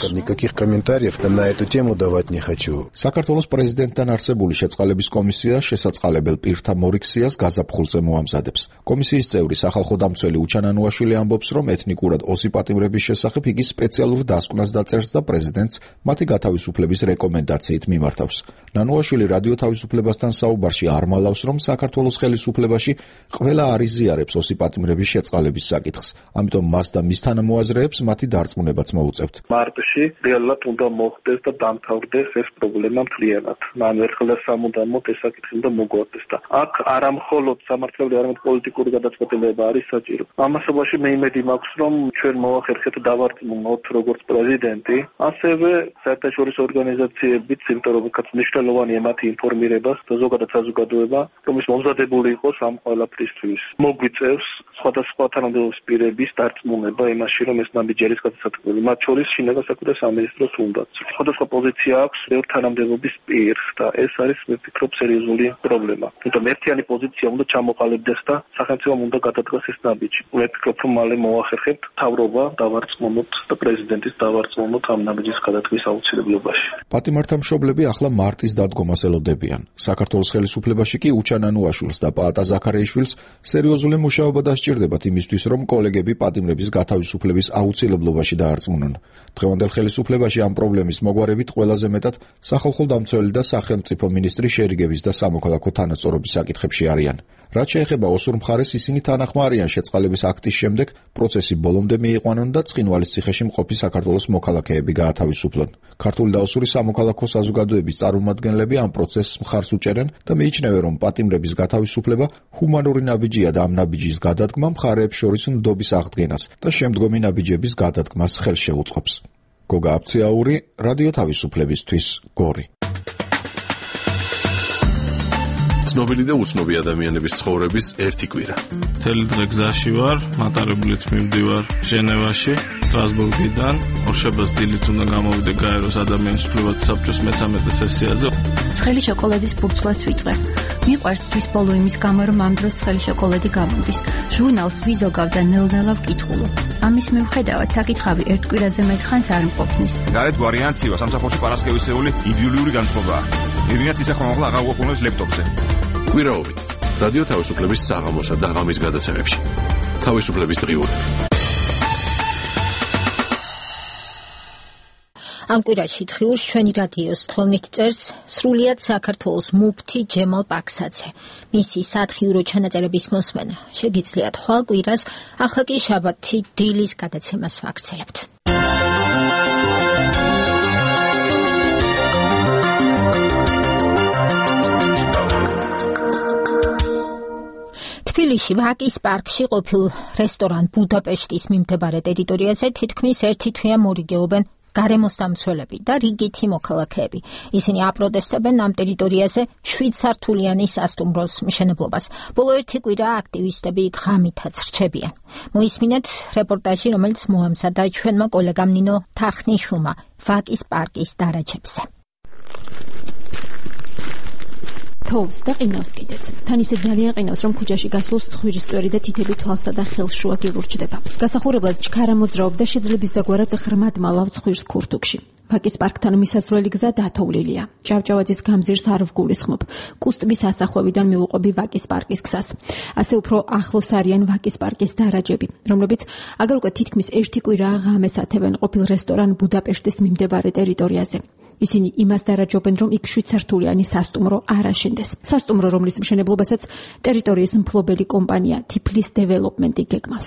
საქართველოს პრეზიდენტთან არსებული შეწყალების კომისია შესაწყალებელ პირთა მორიქსიას გაზაფხულზე მოამზადებს. კომისიის წევრი სახალხო დამცველი უჩა ნანოაშვილი ამბობს, რომ ეთნიკურად 20 პატიმრების შესახებ იგი სპეციალურ დასკვნას დაწერს და პრეზიდენტს მათი გათავისუფლების რეკომენდაციით მიმართავს. ნანოაშვილი რადიო თავისუფლებასთან საუბარში არ მალავს, რომ საქართველოს ხელისუფლებაში ყველა არ იზიარებს 20 პატიმრების შეწყალების საკითხს. ამიტომ მას და მის თანამოაზრეებს მათი დარწმუნებაც მოუწევთ. მარტში რეალურად უნდა მოხდეს და დამთავრდეს ეს პრობლემა მთლიანად. მან ერთხელ და სამუდამოდ ეს საკითხი უნდა მოგვარდეს და აქ არა მხოლოდ სამართლებრივი, არამედ პოლიტიკური გადაწყვეტილება არის საჭირო. ამასობაში მე იმედი მაქვს, რომ ჩვენ მოვახერხეთ დავარწმუნოთ როგორც პრეზიდენტი, ასევე საერთაშორისო ორგანიზაციებიც, იმიტომ რომ იქაც მნიშვნელოვანია მათი ინფორმირება და ზოგადად საზოგადოება, რომ ის მომზადებული იყოს ამ ყველაფრისთვის. მოგვიწევს სხვადასხვა თანამდებობის პირების დარწმუნება იმაში, რომ ეს ნაბიჯი არის გადასატყობელი. მათ შორის შინაგან საქმეთა სამინისტროს უნდაც. სხვადასხვა პოზიცია აქვს ბევრ თანამდებობის პირს და ეს არის მე ვფიქრობ სერიოზული პრობლემა. თუმცა ერთიანი პოზიცია უნდა ჩამოყალიბდეს და სახელმწიფომ უნდა გადადგას ეს ნაბიჯი. მე ვფიქრობ, რომ მალე მოვახერხებთ მთავრობა დავარწმუნოთ და პრეზიდენტის დავარწმუნოთ ამ ნაბიჯის გადადგმის აუცილებლობაში. პატიმართამშობლები ახლა მარტის დადგომას ელოდებიან. საქართველოს ხელისუფლებაში კი უჩან ანუაშვილს და პაატა ზაქარეიშვილს სერიოზული მუშაობა დასჭირდებათ იმისთვის, რომ კოლეგები პატიმრების გათავისუფლების აუცილებლობაში დაარწმუნონ. დღევანდელ ხელისუფლებაში ამ პრობლემის მოგვარებით ყველაზე მეტად სახალხო-დამცველი და სახელმწიფო მინისტრი შერიგების და სამოქალაქო თანასწორობის საკითხებში არიან. რაც შეეხება ოსურ მხარეს, ისინი თანახმარიან შეწყალების აქტის შემდეგ პროცესი ბოლომდე მიიყვანონ და ცხინვალის ციხეში მყოფი საქართველოს მოქალაქეები გაათავისუფლონ. ქართული და ოსური სამოქალაქო საზოგადოების წარმომადგენლები ამ პროცესს მხარს უჭერენ და მიიჩნევენ, რომ პატიმრების გათავისუფლება ჰუმანური ნაბიჯია და ამ ნაბიჯის გადადგმა მხარეებს შორის ნდობის აღდგენას და შემდგომი ნაბიჯების გადადგმას ხელს შეუწყობს. გოგა აფციაური, რადიო თავისუფლებისთვის, გორი. ცნობილი და უცნობი ადამიანების ცხოვრების ერთი კვირა. მთელი დღე გზაში ვარ, მატარებლით მივდივარ ჟენევაში, სტრასბურგიდან. ორშაბათს დილით უნდა გამოვიდე გაეროს ადამიანის უფლებათა საბჭოს მე-13 სესიაზე. ცხელი შოკოლადის ბურცვას ვიწყებ. მიყვარს თვის ბოლო იმის გამო, რომ ამ დროს ცხელი შოკოლადი გამოდის. ჟურნალს ვიზოგავ და ნელ-ნელა ვკითხულობ. ამის მიუხედავად საკითხავი ერთ კვირაზე მეტხანს არ მყოფნის. გარეთ ვარიანციაა, სამსახურში პარასკევისეული იდეოლოგიური განწყობაა. ირინაც ისახვა მაღლა აღარ უყურებს ლეპტოპზე. კვირაობით რადიო თავისუფლების საღამოსა და ღამის გადაცემებში. თავისუფლების დღიური. ამ კვირაში დღიურს ჩვენი რადიოს თხოვნით წერს სრულიად საქართველოს მუფთი ჯემალ პაქსაძე. მისი სათხიურო ჩანაწერების მოსმენა შეგიძლიათ ხვალ კვირას, ახლა კი შაბათი დილის გადაცემას ვაგრძელებთ. თბილისში ვაკის პარკში ყოფილ რესტორან ბუდაპეშტის მიმდებარე ტერიტორიაზე თითქმის ერთი თვეა მორიგეობენ გარემოსდამცველები და რიგითი მოქალაქეები. ისინი აპროტესტებენ ამ ტერიტორიაზე 7 სართულიანი სასტუმროს მშენებლობას. ბოლო ერთი კვირა აქტივისტები იქ ღამითაც რჩებიან. მოისმინეთ რეპორტაჟი, რომელიც მოამზადა ჩვენმა კოლეგამ ნინო თარხნიშვილმა ვაკის პარკის დარაჯებზე. თოვს და ყინავს კიდეც. თან ისე ძალიან ყინავს, რომ ქუჩაში გასულს ცხვირის წვერი და თითები თვალსა და ხელშუა გილურჯდება. გასახურებლად ჩქარა მოძრაობ და შეძლებს დაგვარად ღრმად მალავ ცხვირს ქურთუქში. ვაკის პარკთან მისასვლელი გზა დათოვლილია. ჭავჭავაძის გამზირს არ ვგულისხმობ. კუსტბის ასახვევიდან მივუყვები ვაკის პარკის გზას. ასე უფრო ახლოს არიან ვაკის პარკის დარაჯები, რომლებიც აგერ უკვე თითქმის ერთი კვირაა ღამეს ათევენ ყოფილ რესტორან ბუდაპეშტის მიმდებარე ტერიტორიაზე. ისინი იმას დარაჯობენ, რომ იქ 7 სართულიანი სასტუმრო არ აშენდეს. სასტუმრო, რომლის მშენებლობასაც ტერიტორიის მფლობელი კომპანია თიფლის დეველოპმენტი გეგმავს.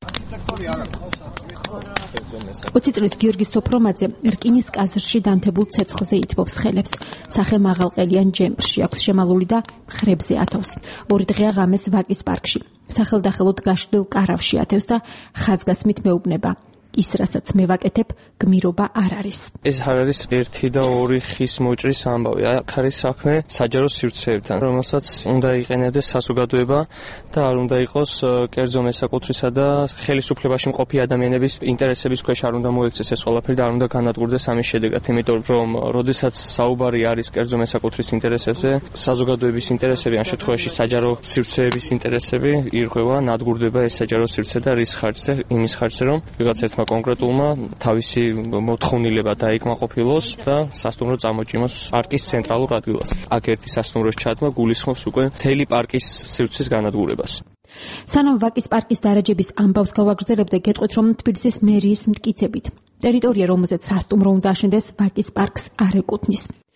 20 წლის გიორგი სოფრომაძე რკინის კაზრში დანთებულ ცეცხლზე ითბობს ხელებს. სახე მაღალყელიან ჯემპში აქვს შემალული და ხრებზე ათავს. 2 დღეა ღამეს ვაკის პარკში. სახელდახელოდ გაშლილ კარავში ათევს და ხაზგასმით მეუბნება. ის რასაც მე ვაკეთებ, გმირობა არ არის. ეს არ არის 1 და 2 ხის მოჭრის ამბავი. აქ არის საქმე საჯარო სივრცეებთან, რომელსაც უნდა იყენებდეს საზოგადოება და არ უნდა იყოს კერძო მესაკუთრისა და ხელისუფლებაში მყოფი ადამიანების ინტერესების ქვეშ არ უნდა მოექცეს ეს ყველაფერი და არ უნდა განადგურდეს ამის შედეგად, იმიტომ რომ როდესაც საუბარი არის კერძო მესაკუთრის ინტერესებზე, საზოგადოების ინტერესები, ამ შემთხვევაში საჯარო სივრცეების ინტერესები ირღვევა, ნადგურდება ეს საჯარო სივრცე და რის ხარჯზე? იმის ხარჯზე, რომ ვიღაც ერთმა კონკრეტულმა თავისი მოთხოვნილება დაიკმაყოფილოს და სასტუმრო წამოჭიმოს პარკის ცენტრალურ ადგილას. აქ ერთი სასტუმროს ჩადმა გულისხმობს უკვე მთელი პარკის სივრცის განადგურებას. სანამ ვაკის პარკის დარაჯების ამბავს გავაგრძელებდე, გეტყვით, რომ თბილისის მერიის მტკიცებით ტერიტორია, რომელზეც სასტუმრო უნდა აშენდეს, ვაკის პარკს არ ეკუთვნის.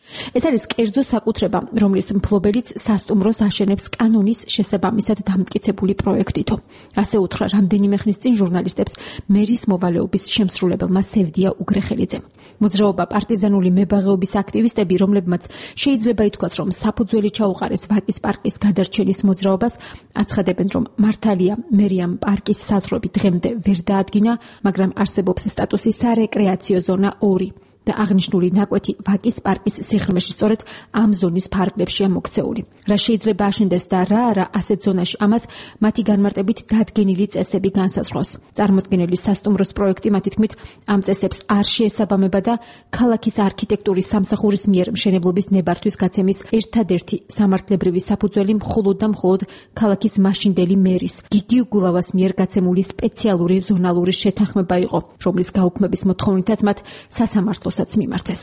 ეს არის კერძო საკუთრება, რომლის მფლობელიც სასტუმროს აშენებს კანონის შესაბამისად დამტკიცებული პროექტითო. ასე უთხრა რამდენიმე ხნის წინ ჟურნალისტებს მერის მოვალეობის შემსრულებელმა სევდია უგრეხელიძემ. მოძრაობა პარტიზანული მებაღეობის აქტივისტები, რომლებმაც შეიძლება ითქვას, რომ საფუძველი ჩაუყარეს ვაკის პარკის გადარჩენის მოძრაობას, აცხადებენ, რომ მართალია მერიამ პარკის საზღვრები დღემდე ვერ დაადგინა, მაგრამ არსებობს სტატუსი სარეკრეაციო ზონა 2. და აღნიშნული ნაკვეთი ვაკის პარკის სიღრმეში სწორედ ამ ზონის ფარგლებშია მოქცეული. რა შეიძლება აშენდეს და რა არა ასეთ ზონაში, ამას მათი განმარტებით დადგენილი წესები განსაზღვრავს. წარმოქმნილი სასტუმროს პროექტი მათი თქმით ამ წესებს არ შეესაბამება და ქალაქის არქიტექტურის სამსახურის მიერ მშენებლობის ნებართვის გაცემის ერთადერთი სამართლებრივი საფუძველი მხოლოდ და მხოლოდ ქალაქის მაშინდელი მერის გიგი უგულავას მიერ გაცემული სპეციალური ზონალური შეთანხმება იყო, რომლის გაუქმების მოთხოვნითაც მათ სასამართლოს მიმართეს.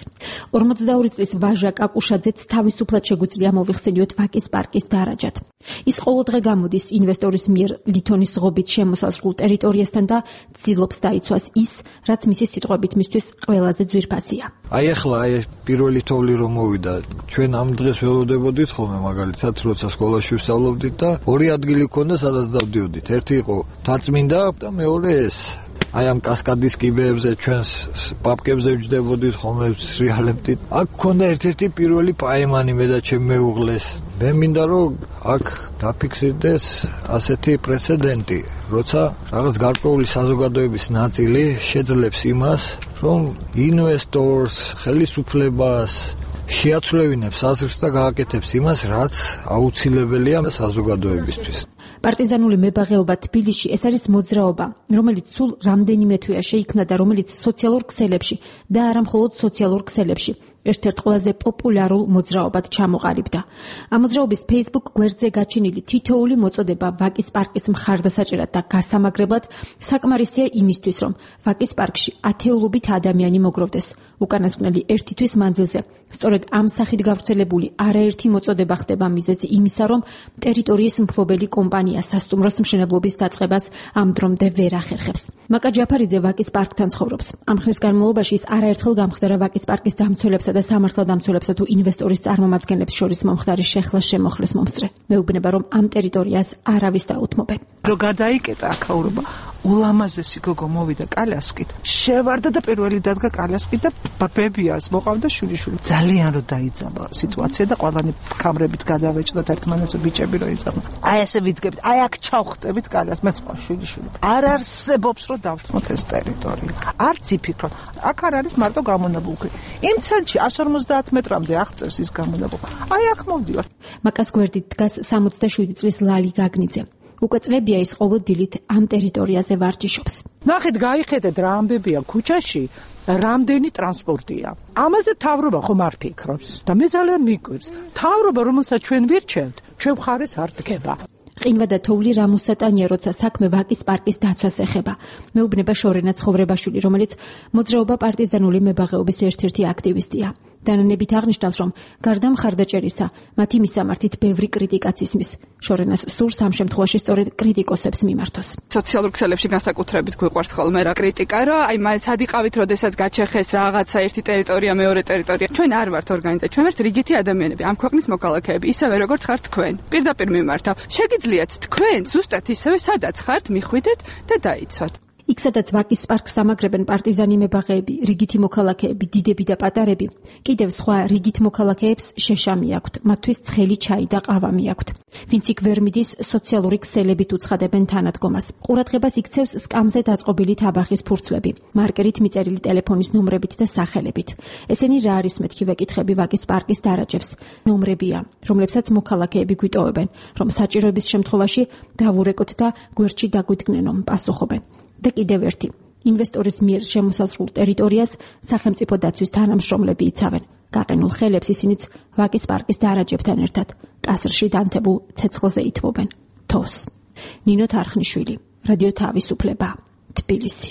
42 წლის ვაჟა კაკუშაძეც თავისუფლად შეგვიძლია მოვიხსენიოთ ვაკის პარკის დარაჯად. ის ყოველდღე გამოდის ინვესტორის მიერ ლითონის ღობით შემოსაზღვრულ ტერიტორიასთან და ცდილობს დაიცვას ის, რაც მისი სიტყვებით მისთვის ყველაზე ძვირფასია. აი ახლა პირველი თოვლი რომ მოვიდა, ჩვენ ამ დღეს ველოდებოდით ხოლმე მაგალითად, როცა სკოლაში ვსწავლობდით და ორი ადგილი ქონდა, სადაც დავდიოდით. ერთი იყო თაწმინდა და მეორე ეს აი ამ კასკადის კიბეებზე ჩვენს პაპკებზე ვჯდებოდით ხოლმე სრიალებდით. აქ ქონდა ერთ-ერთი პირველი პაემანი მე და ჩემი მეუღლეს. მე მინდა რომ აქ დაფიქსირდეს ასეთი პრეცედენტი, როცა რაღაც გარკვეული საზოგადოების ნაწილი შეძლებს იმას, რომ ინვესტორს, ხელისუფლებას შეაცვლევინებს აზრს და გააკეთებს იმას, რაც აუცილებელია საზოგადოებისთვის. პარტიზანული მებაღეობა თბილისში ეს არის მოძრაობა, რომელიც სულ რამდენიმე თვეა შეიქმნა და რომელიც სოციალურ ქსელებში და არა მხოლოდ სოციალურ ქსელებში ერთ-ერთ ყველაზე პოპულარულ მოძრაობად ჩამოყალიბდა. ამ მოძრაობის Facebook გვერდზე გაჩენილი თითოეული მოწოდება ვაკის პარკის მხარდასაჭერად და გასამაგრებლად საკმარისია იმისთვის, რომ ვაკის პარკში ათეულობით ადამიანი მოგროვდეს. უკანასკნელი ერთი თვის მანძილზე სწორედ ამ სახით გავრცელებული არაერთი მოწოდება ხდება მიზეზი იმისა, რომ ტერიტორიის მფლობელი კომპანია სასტუმროს მშენებლობის დაწყებას ამ დრომდე ვერ ახერხებს. მაკა ჯაფარიძე ვაკის პარკთან ცხოვრობს. ამ ხნის განმავლობაში ის არაერთხელ გამხდარა ვაკის პარკის დამცველებსა და სამართალდამცველებსა თუ ინვესტორის წარმომადგენლებს შორის მომხდარი შეხლა-შემოხლის მომსწრე. მეუბნება, რომ ამ ტერიტორიას არავის დაუთმობენ. რო გადაიკეტა აქაურობა, ულამაზესი გოგო მოვიდა კალასკით, შევარდა და პირველი დადგა კალასკით და ბებიას მოყავდა შვილიშვილი. ძალიან რო დაიძაბა სიტუაცია და ყველანი კამრებით გადავეჭდოთ ერთმანეთს ბიჭები რო იწამო. აი ესე ვიდგებით, აი აქ ჩავხტებით კალას, მე სხვა შვილიშვილი. არ არსებობს რომ დავთმოთ ეს ტერიტორია. არც იფიქროთ. აქ არ არის მარტო გამონაბოლქვი. იმ ცენტრში 150 მეტრამდე აღწევს ის გამონაბოლქვი. აი აქ მოვდივართ. მაკას გვერდით დგას 67 წლის ლალი გაგნიძე. უკვე წლებია ის ყოველ დილით ამ ტერიტორიაზე ვარჯიშობს. ნახეთ, გაიხედეთ რა ამბებია ქუჩაში, რამდენი ტრანსპორტია. ამაზე თავრობა ხომ არ ფიქრობს და მე ძალიან მიკვირს. თავრობა, რომელსაც ჩვენ ვირჩევთ, ჩვენ მხარეს არ დგება. ყინვა და თოვლი რამოსატანია, როცა საქმე ვაკის პარკის დაცვას ეხება. მეუბნება შორენა ცხოვრებაშვილი, რომელიც მოძრაობა პარტიზანული მებაღეობის ერთ-ერთი აქტივისტია. დანანებით აღნიშნავს, რომ გარდა მხარდაჭერისა, მათი მისამართით ბევრი კრიტიკაც ისმის. შორენას სურს ამ შემთხვევაში სწორედ კრიტიკოსებს მიმართოს. სოციალურ ქსელებში განსაკუთრებით გვიყვარს ხოლმე რა კრიტიკა, რომ აი სად იყავით, როდესაც გაჩეხეს რაღაცა ერთი ტერიტორია, მეორე ტერიტორია. ჩვენ არ ვართ ორგანიზაცია, ჩვენ ვართ რიგითი ადამიანები, ამ ქვეყნის მოქალაქეები, ისევე როგორც ხართ თქვენ. პირდაპირ მიმართავ. შეგიძლიათ თქვენ ზუსტად ისევე სადაც ხართ, მიხვიდეთ და დაიცვათ. იქ სადაც ვაკის პარკს ამაგრებენ პარტიზანი მებაღეები, რიგითი მოქალაქეები, დიდები და პატარები, კიდევ სხვა რიგით მოქალაქეებს შეშამი აქვთ, მათთვის ცხელი ჩაი და ყავა მიაქვთ. ვინც იქ ვერ მიდის, სოციალური ქსელებით უცხადებენ თანადგომას. ყურადღებას იქცევს სკამზე დაწყობილი თაბახის ფურცლები, მარკერით მიწერილი ტელეფონის ნომრებით და სახელებით. ესენი რა არის მეთქი ვეკითხები ვაკის პარკის დარაჯებს. ნომრებია, რომლებსაც მოქალაქეები გვიტოვებენ, რომ საჭიროების შემთხვევაში დავურეკოთ და გვერდში დაგვიდგნენო, პასუხობენ. და კიდევ ერთი, ინვესტორის მიერ შემოსაზღვრულ ტერიტორიას სახელმწიფო დაცვის თანამშრომლები იცავენ. გაყინულ ხელებს ისინიც ვაკის პარკის დარაჯებთან ერთად კასრში დანთებულ ცეცხლზე ითმობენ. თოს. ნინო თარხნიშვილი, რადიო თავისუფლება, თბილისი.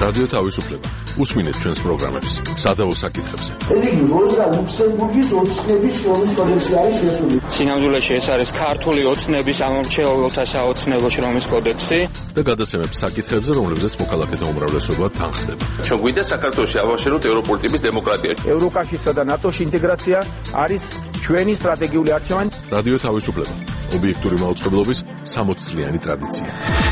რადიო თავისუფლება. უსმინეთ ჩვენს პროგრამებს სადავო საკითხებზე. ეს იგი როზა ლუქსემბურგის ოცნების შრომის კოდექსი არის შესული. სინამდვილეში ეს არის ქართული ოცნების ამორჩეულთა საოცნებო შრომის კოდექსი და გადაცემებს საკითხებზე, რომლებზეც მოქალაქეთა უმრავლესობა თანხდება. ჩვენ გვინდა საქართველოში ავაშენოთ ევროპული ტიპის დემოკრატია. ევროკავშირსა და ნატოში ინტეგრაცია არის ჩვენი სტრატეგიული არჩევანი. რადიო თავისუფლება. ობიექტური მაუწყებლობის 60 წლიანი ტრადიცია.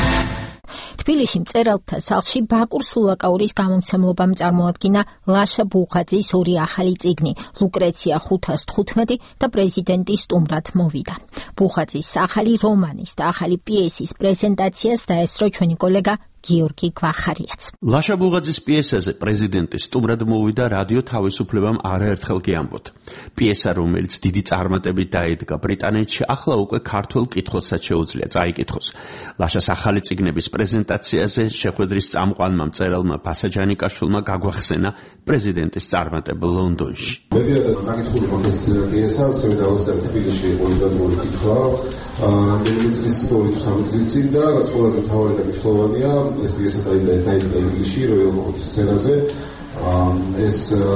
თბილისში მწერალთა სახლში ბაკურ სულაკაურის გამომცემლობამ წარმოადგინა ლაშა ბუხაძის ორი ახალი წიგნი ლუკრეცია 515 და პრეზიდენტი სტუმრად მოვიდა. ბუხაძის ახალი რომანის და ახალი პიესის პრეზენტაციას დაესწრო ჩვენი კოლეგა გიორგი გვახარიაც. ლაშა ბუღაძის პიესაზე პრეზიდენტი სტუმრად მოვიდა რადიო თავისუფლებამ არაერთხელ გიამბოთ. პიესა, რომელიც დიდი წარმატებით დაედგა ბრიტანეთში, ახლა უკვე ქართველ კითხველსაც შეუძლია წაიკითხოს. ლაშას ახალი წიგნების პრეზენტაციაზე შეხვედრის წამყვანმა მწერალმა ფასაჯანიკაშვილმა გაგვახსენა პრეზიდენტის წარმატება ლონდონში. მედიატა წაკითხული მოხდეს პიესა, ასევე დავასწრებ თბილისში პოლიტიკური კითხვა. რომელიც ის ისტორიულ და რაც ყველაზე მთავარი და მნიშვნელოვანია, ეს პიესა დაიდგა ინგლისში, როიალ კოუთის სცენაზე. ეს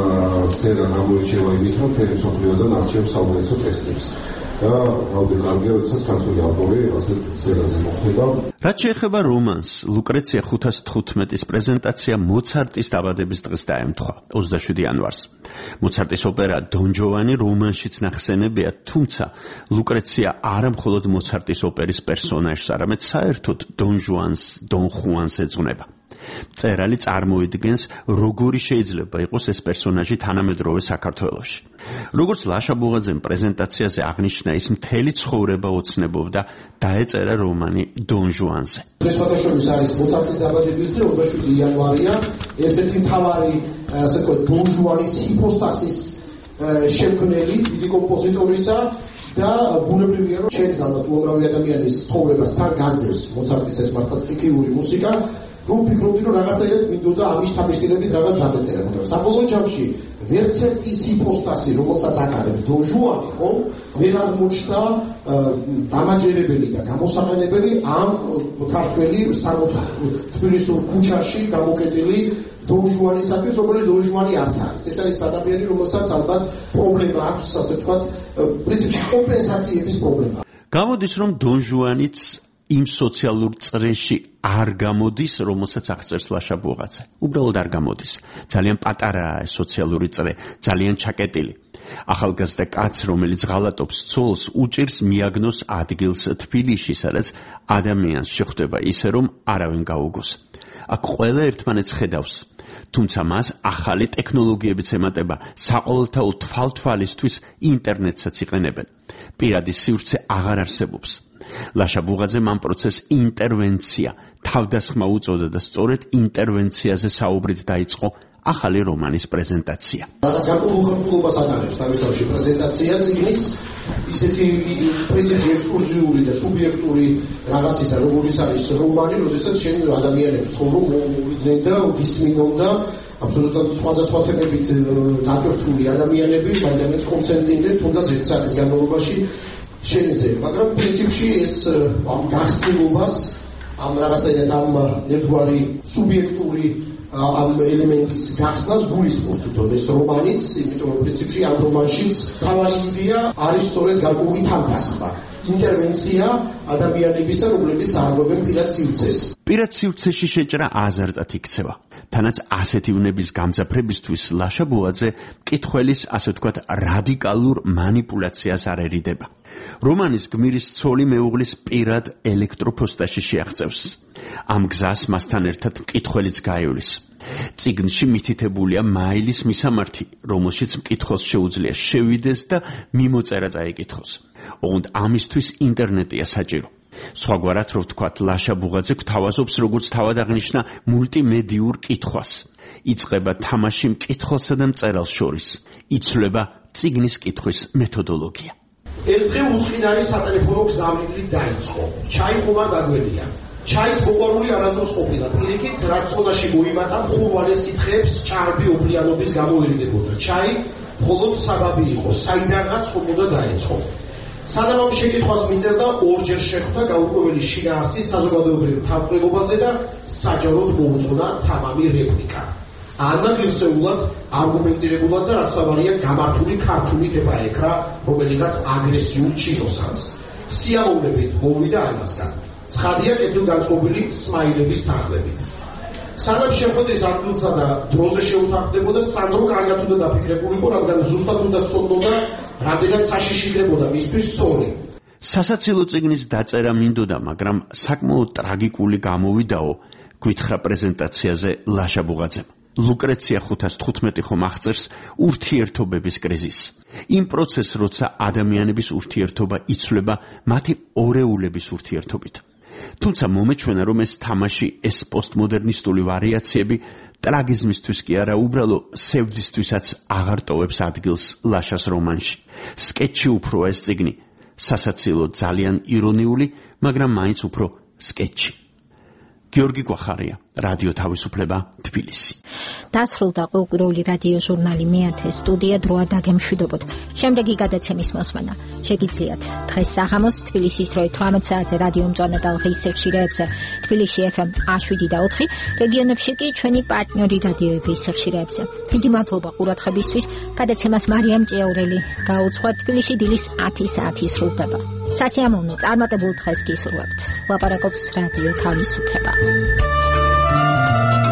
სცენა გამოირჩევა იმით, რომ მთელი მსოფლიოდან არჩევს საუკეთესო ტექსტებს. და აუდიო კარგია, როდესაც ქართული ავტორი ასეთ სცენაზე მოხვდება. რაც შეეხება რომანს, ლუკრეცია 515-ის პრეზენტაცია მოცარტის დაბადების დღეს დაემთხვა, 27 იანვარს. მოცარტის ოპერა დონ ჯოვანი რომანშიც ნახსენებია, თუმცა ლუკრეცია არა მხოლოდ მოცარტის ოპერის პერსონაჟს, არამედ საერთოდ დონ ხუანს ეძღვნება. მწერალი წარმოიდგენს, როგორი შეიძლება იყოს ეს პერსონაჟი თანამედროვე საქართველოში. როგორც ლაშა ბუღაძემ პრეზენტაციაზე აღნიშნა, ის მთელი ცხოვრება ოცნებობდა დაეწერა რომანი დონ ჟუანზე. ეს ფოტოშოპის არის მოცარტის დაბადების დღე 27 იანვარია, ერთ-ერთი მთავარი, ასე ვთქვათ, დონ ჟუანის ჰიპოსტასის შემქმნელი დიდი კომპოზიტორისა და ბუნებრივია, რომ შეეცდათ ალბათ უამრავი ადამიანის ცხოვრებას თან გასდევს მოცარტის ეს მართლაც სტიქიური მუსიკა. რომ ფიქრობდი, რომ რაღაცნაირად მინდოდა ამის თამაშილებით რაღაც დამეწერა, მაგრამ საბოლოო ჯამში ვერც ერთი ის ჰიპოსტასი, რომელსაც აკარებს დონ ჟუანი, ხო, ვერ აღმოჩნდა დამაჯერებელი და გამოსაყენებელი ამ ქართველი თბილისურ ქუჩაში გამოკეტილი დონ ჟუანისათვის, რომელიც დონ ჟუანი არც არის. ეს არის ადამიანი, რომელსაც ალბათ პრობლემა აქვს, ასე ვთქვათ, პრინციპში კომპენსაციების პრობლემა. გამოდის, რომ დონ ჟუანიც იმ სოციალურ წრეში არ გამოდის, რომელსაც აღწერს ლაშა ბუღაძე. უბრალოდ არ გამოდის. ძალიან პატარაა ეს სოციალური წრე, ძალიან ჩაკეტილი. ახალგაზრდა კაცს, რომელიც ღალატობს ცოლს, უჭირს მიაგნოს ადგილს თბილისში, სადაც ადამიანს შეხვდება ისე, რომ არავინ გაუგოს. აქ ყველა ერთმანეთს ხედავს, თუმცა მას ახალი ტექნოლოგიებიც ემატება, საყოველთაო თვალთვალისთვის ინტერნეტსაც იყენებენ. პირადი სივრცე აღარ არსებობს. ლაშა ბუღაძემ ამ პროცესს ინტერვენცია, თავდასხმა უწოდა და სწორედ ინტერვენციაზე საუბრით დაიწყო ახალი რომანის პრეზენტაცია. რაღაც განკურნულობას ატარებს თავისთავში პრეზენტაცია წიგნის, ისეთი პრინციპში ექსკლუზიური და სუბიექტური რაღაცისა, როგორიც არის რომანი, როდესაც შენ ადამიანებს თხოვრო მოვიდნენ და გისმინონ და აბსოლუტურად სხვადასხვა თემებით დაკერტული ადამიანები, ადამიანებს კონცენტრირდნენ თუნდაც ერთ საათის განმავლობაში შენზე, მაგრამ პრინციპში ეს ამ გახსნილობას, ამ რაღაცაირად ამ ერთგვარი სუბიექტური ამ ელემენტის გახსნას გულისხმობს თვითონ ეს რომანიც, იმიტომ რომ პრინციპში ამ რომანშიც თავარი იდეა არის სწორედ გარკვეული თავდასხმა, ინტერვენცია ადამიანებისა, რომლებიც არღვევენ პირად სივრცეს. პირად სივრცეში შეჭრა აზარტად იქცევა. თანაც ასეთი უნების გამძაფრებისთვის ლაშა ბუღაძე მკითხველის, ასე ვთქვათ, რადიკალურ манипуляციას არ ერიდება. რომანის გმირის ცოლი მეუღლის პირად ელექტროფოსტაში შეაღწევს. ამ გზას მასთან ერთად მკითხველიც გაივლის. წიგნში მითითებულია მაილის მისამართი, რომელშიც მკითხველს შეუძლია შევიდეს და მიმოწერა წაიკითხოს. ოღონდ ამისთვის ინტერნეტია საჭირო. სხვაგვარად რო ვთქვათ, ლაშა ბუღაძე გვთავაზობს, როგორც თავად აღნიშნა, მულტიმედიურ კითხვას. იწყება თამაში მკითხველსა და მწერალს შორის. იცვლება წიგნის კითხვის მეთოდოლოგია. ეს დღე უცხინარი სატელეფონო გზავნილი დაიწყო. ჩაი ხომ არ დაგველია. ჩაის მოყვარული არასდროს ყოფილა. პირიქით, რაც წოდაში მოიმატა, მხურვალე სითხეებს ჭარბი ოპლიანობის გამო ერიდებოდა. ჩაი მხოლოდ საბაბი იყო, საიდანღაც ხომ უნდა დაეწყო. სანამ ამ შეკითხვას მიწერდა, ორჯერ შეხვდა გაურკვეველი შინაარსის საზოგადოებრივ თავმჯდომარეობაზე და საჯაროდ მოუწოდა თამამი რეპლიკა. ანალიზებულად, არგუმენტირებულად და რაც თავარია გამართული ქართული ეპაეკრა, რომელიღაც აგრესიულ ჩინოსანს. სიამოვნებით მოვიდა ამასგან. ცხადია კეთილგანწყობილი სმაილების თანხლებით. სანამ შეხვედრის ადგილსა და დროზე შეუთანხმდებოდა, სანდრო კარგად უნდა დაფიქრებულიყო, რადგან ზუსტად უნდა სწორნოდა, რამდენად საშიშრებოდა მისთვის ცოლი. სასაცილო წიგნის დაწერა მინდოდა, მაგრამ საკმაოდ ტრაგიკული გამოვიდაო, გვითხრა პრეზენტაციაზე ლაშა ბუღაძემ. ლუკრეცია 515 ხომ აღწერს ურთიერთობების კრიზისს. იმ პროცესს, როცა ადამიანების ურთიერთობა იცვლება მათი ორეულების ურთიერთობით. თუმცა მომეჩვენა, რომ ეს თამაში, ეს პოსტმოდერნისტული ვარიაციები ტრაგიზმისთვის კი არა, უბრალო სევდისთვისაც აღარ ტოვებს ადგილს ლაშას რომანში. სკეჩი უფრო ეს წიგნი, სასაცილო ძალიან ირონიული, მაგრამ მაინც უფრო სკეჩი. გიორგი გვახარია, რადიო თავისუფლება, თბილისი. დასრულდა ყოველკვირეული რადიო ჟურნალი მეათე სტუდია დროა დაგემშვიდობოთ. შემდეგი გადაცემის მოსმენა შეგიძლიათ დღეს საღამოს თბილისის დროით 18 საათზე რადიო მწვანე და ღის სიხშირეებზე, თბილისში FM 107 და 4, რეგიონებში კი ჩვენი პარტნიორი რადიოების სიხშირეებზე. დიდი მადლობა ყურადღებისთვის. გადაცემას მარიამ ჭიაურელი გაუძღვა. თბილისში დილის 10 საათი სრულდება. სასიამოვნო წარმატებულ დღეს გისურვებთ. ლაპარაკობს რადიო თავისუფლება.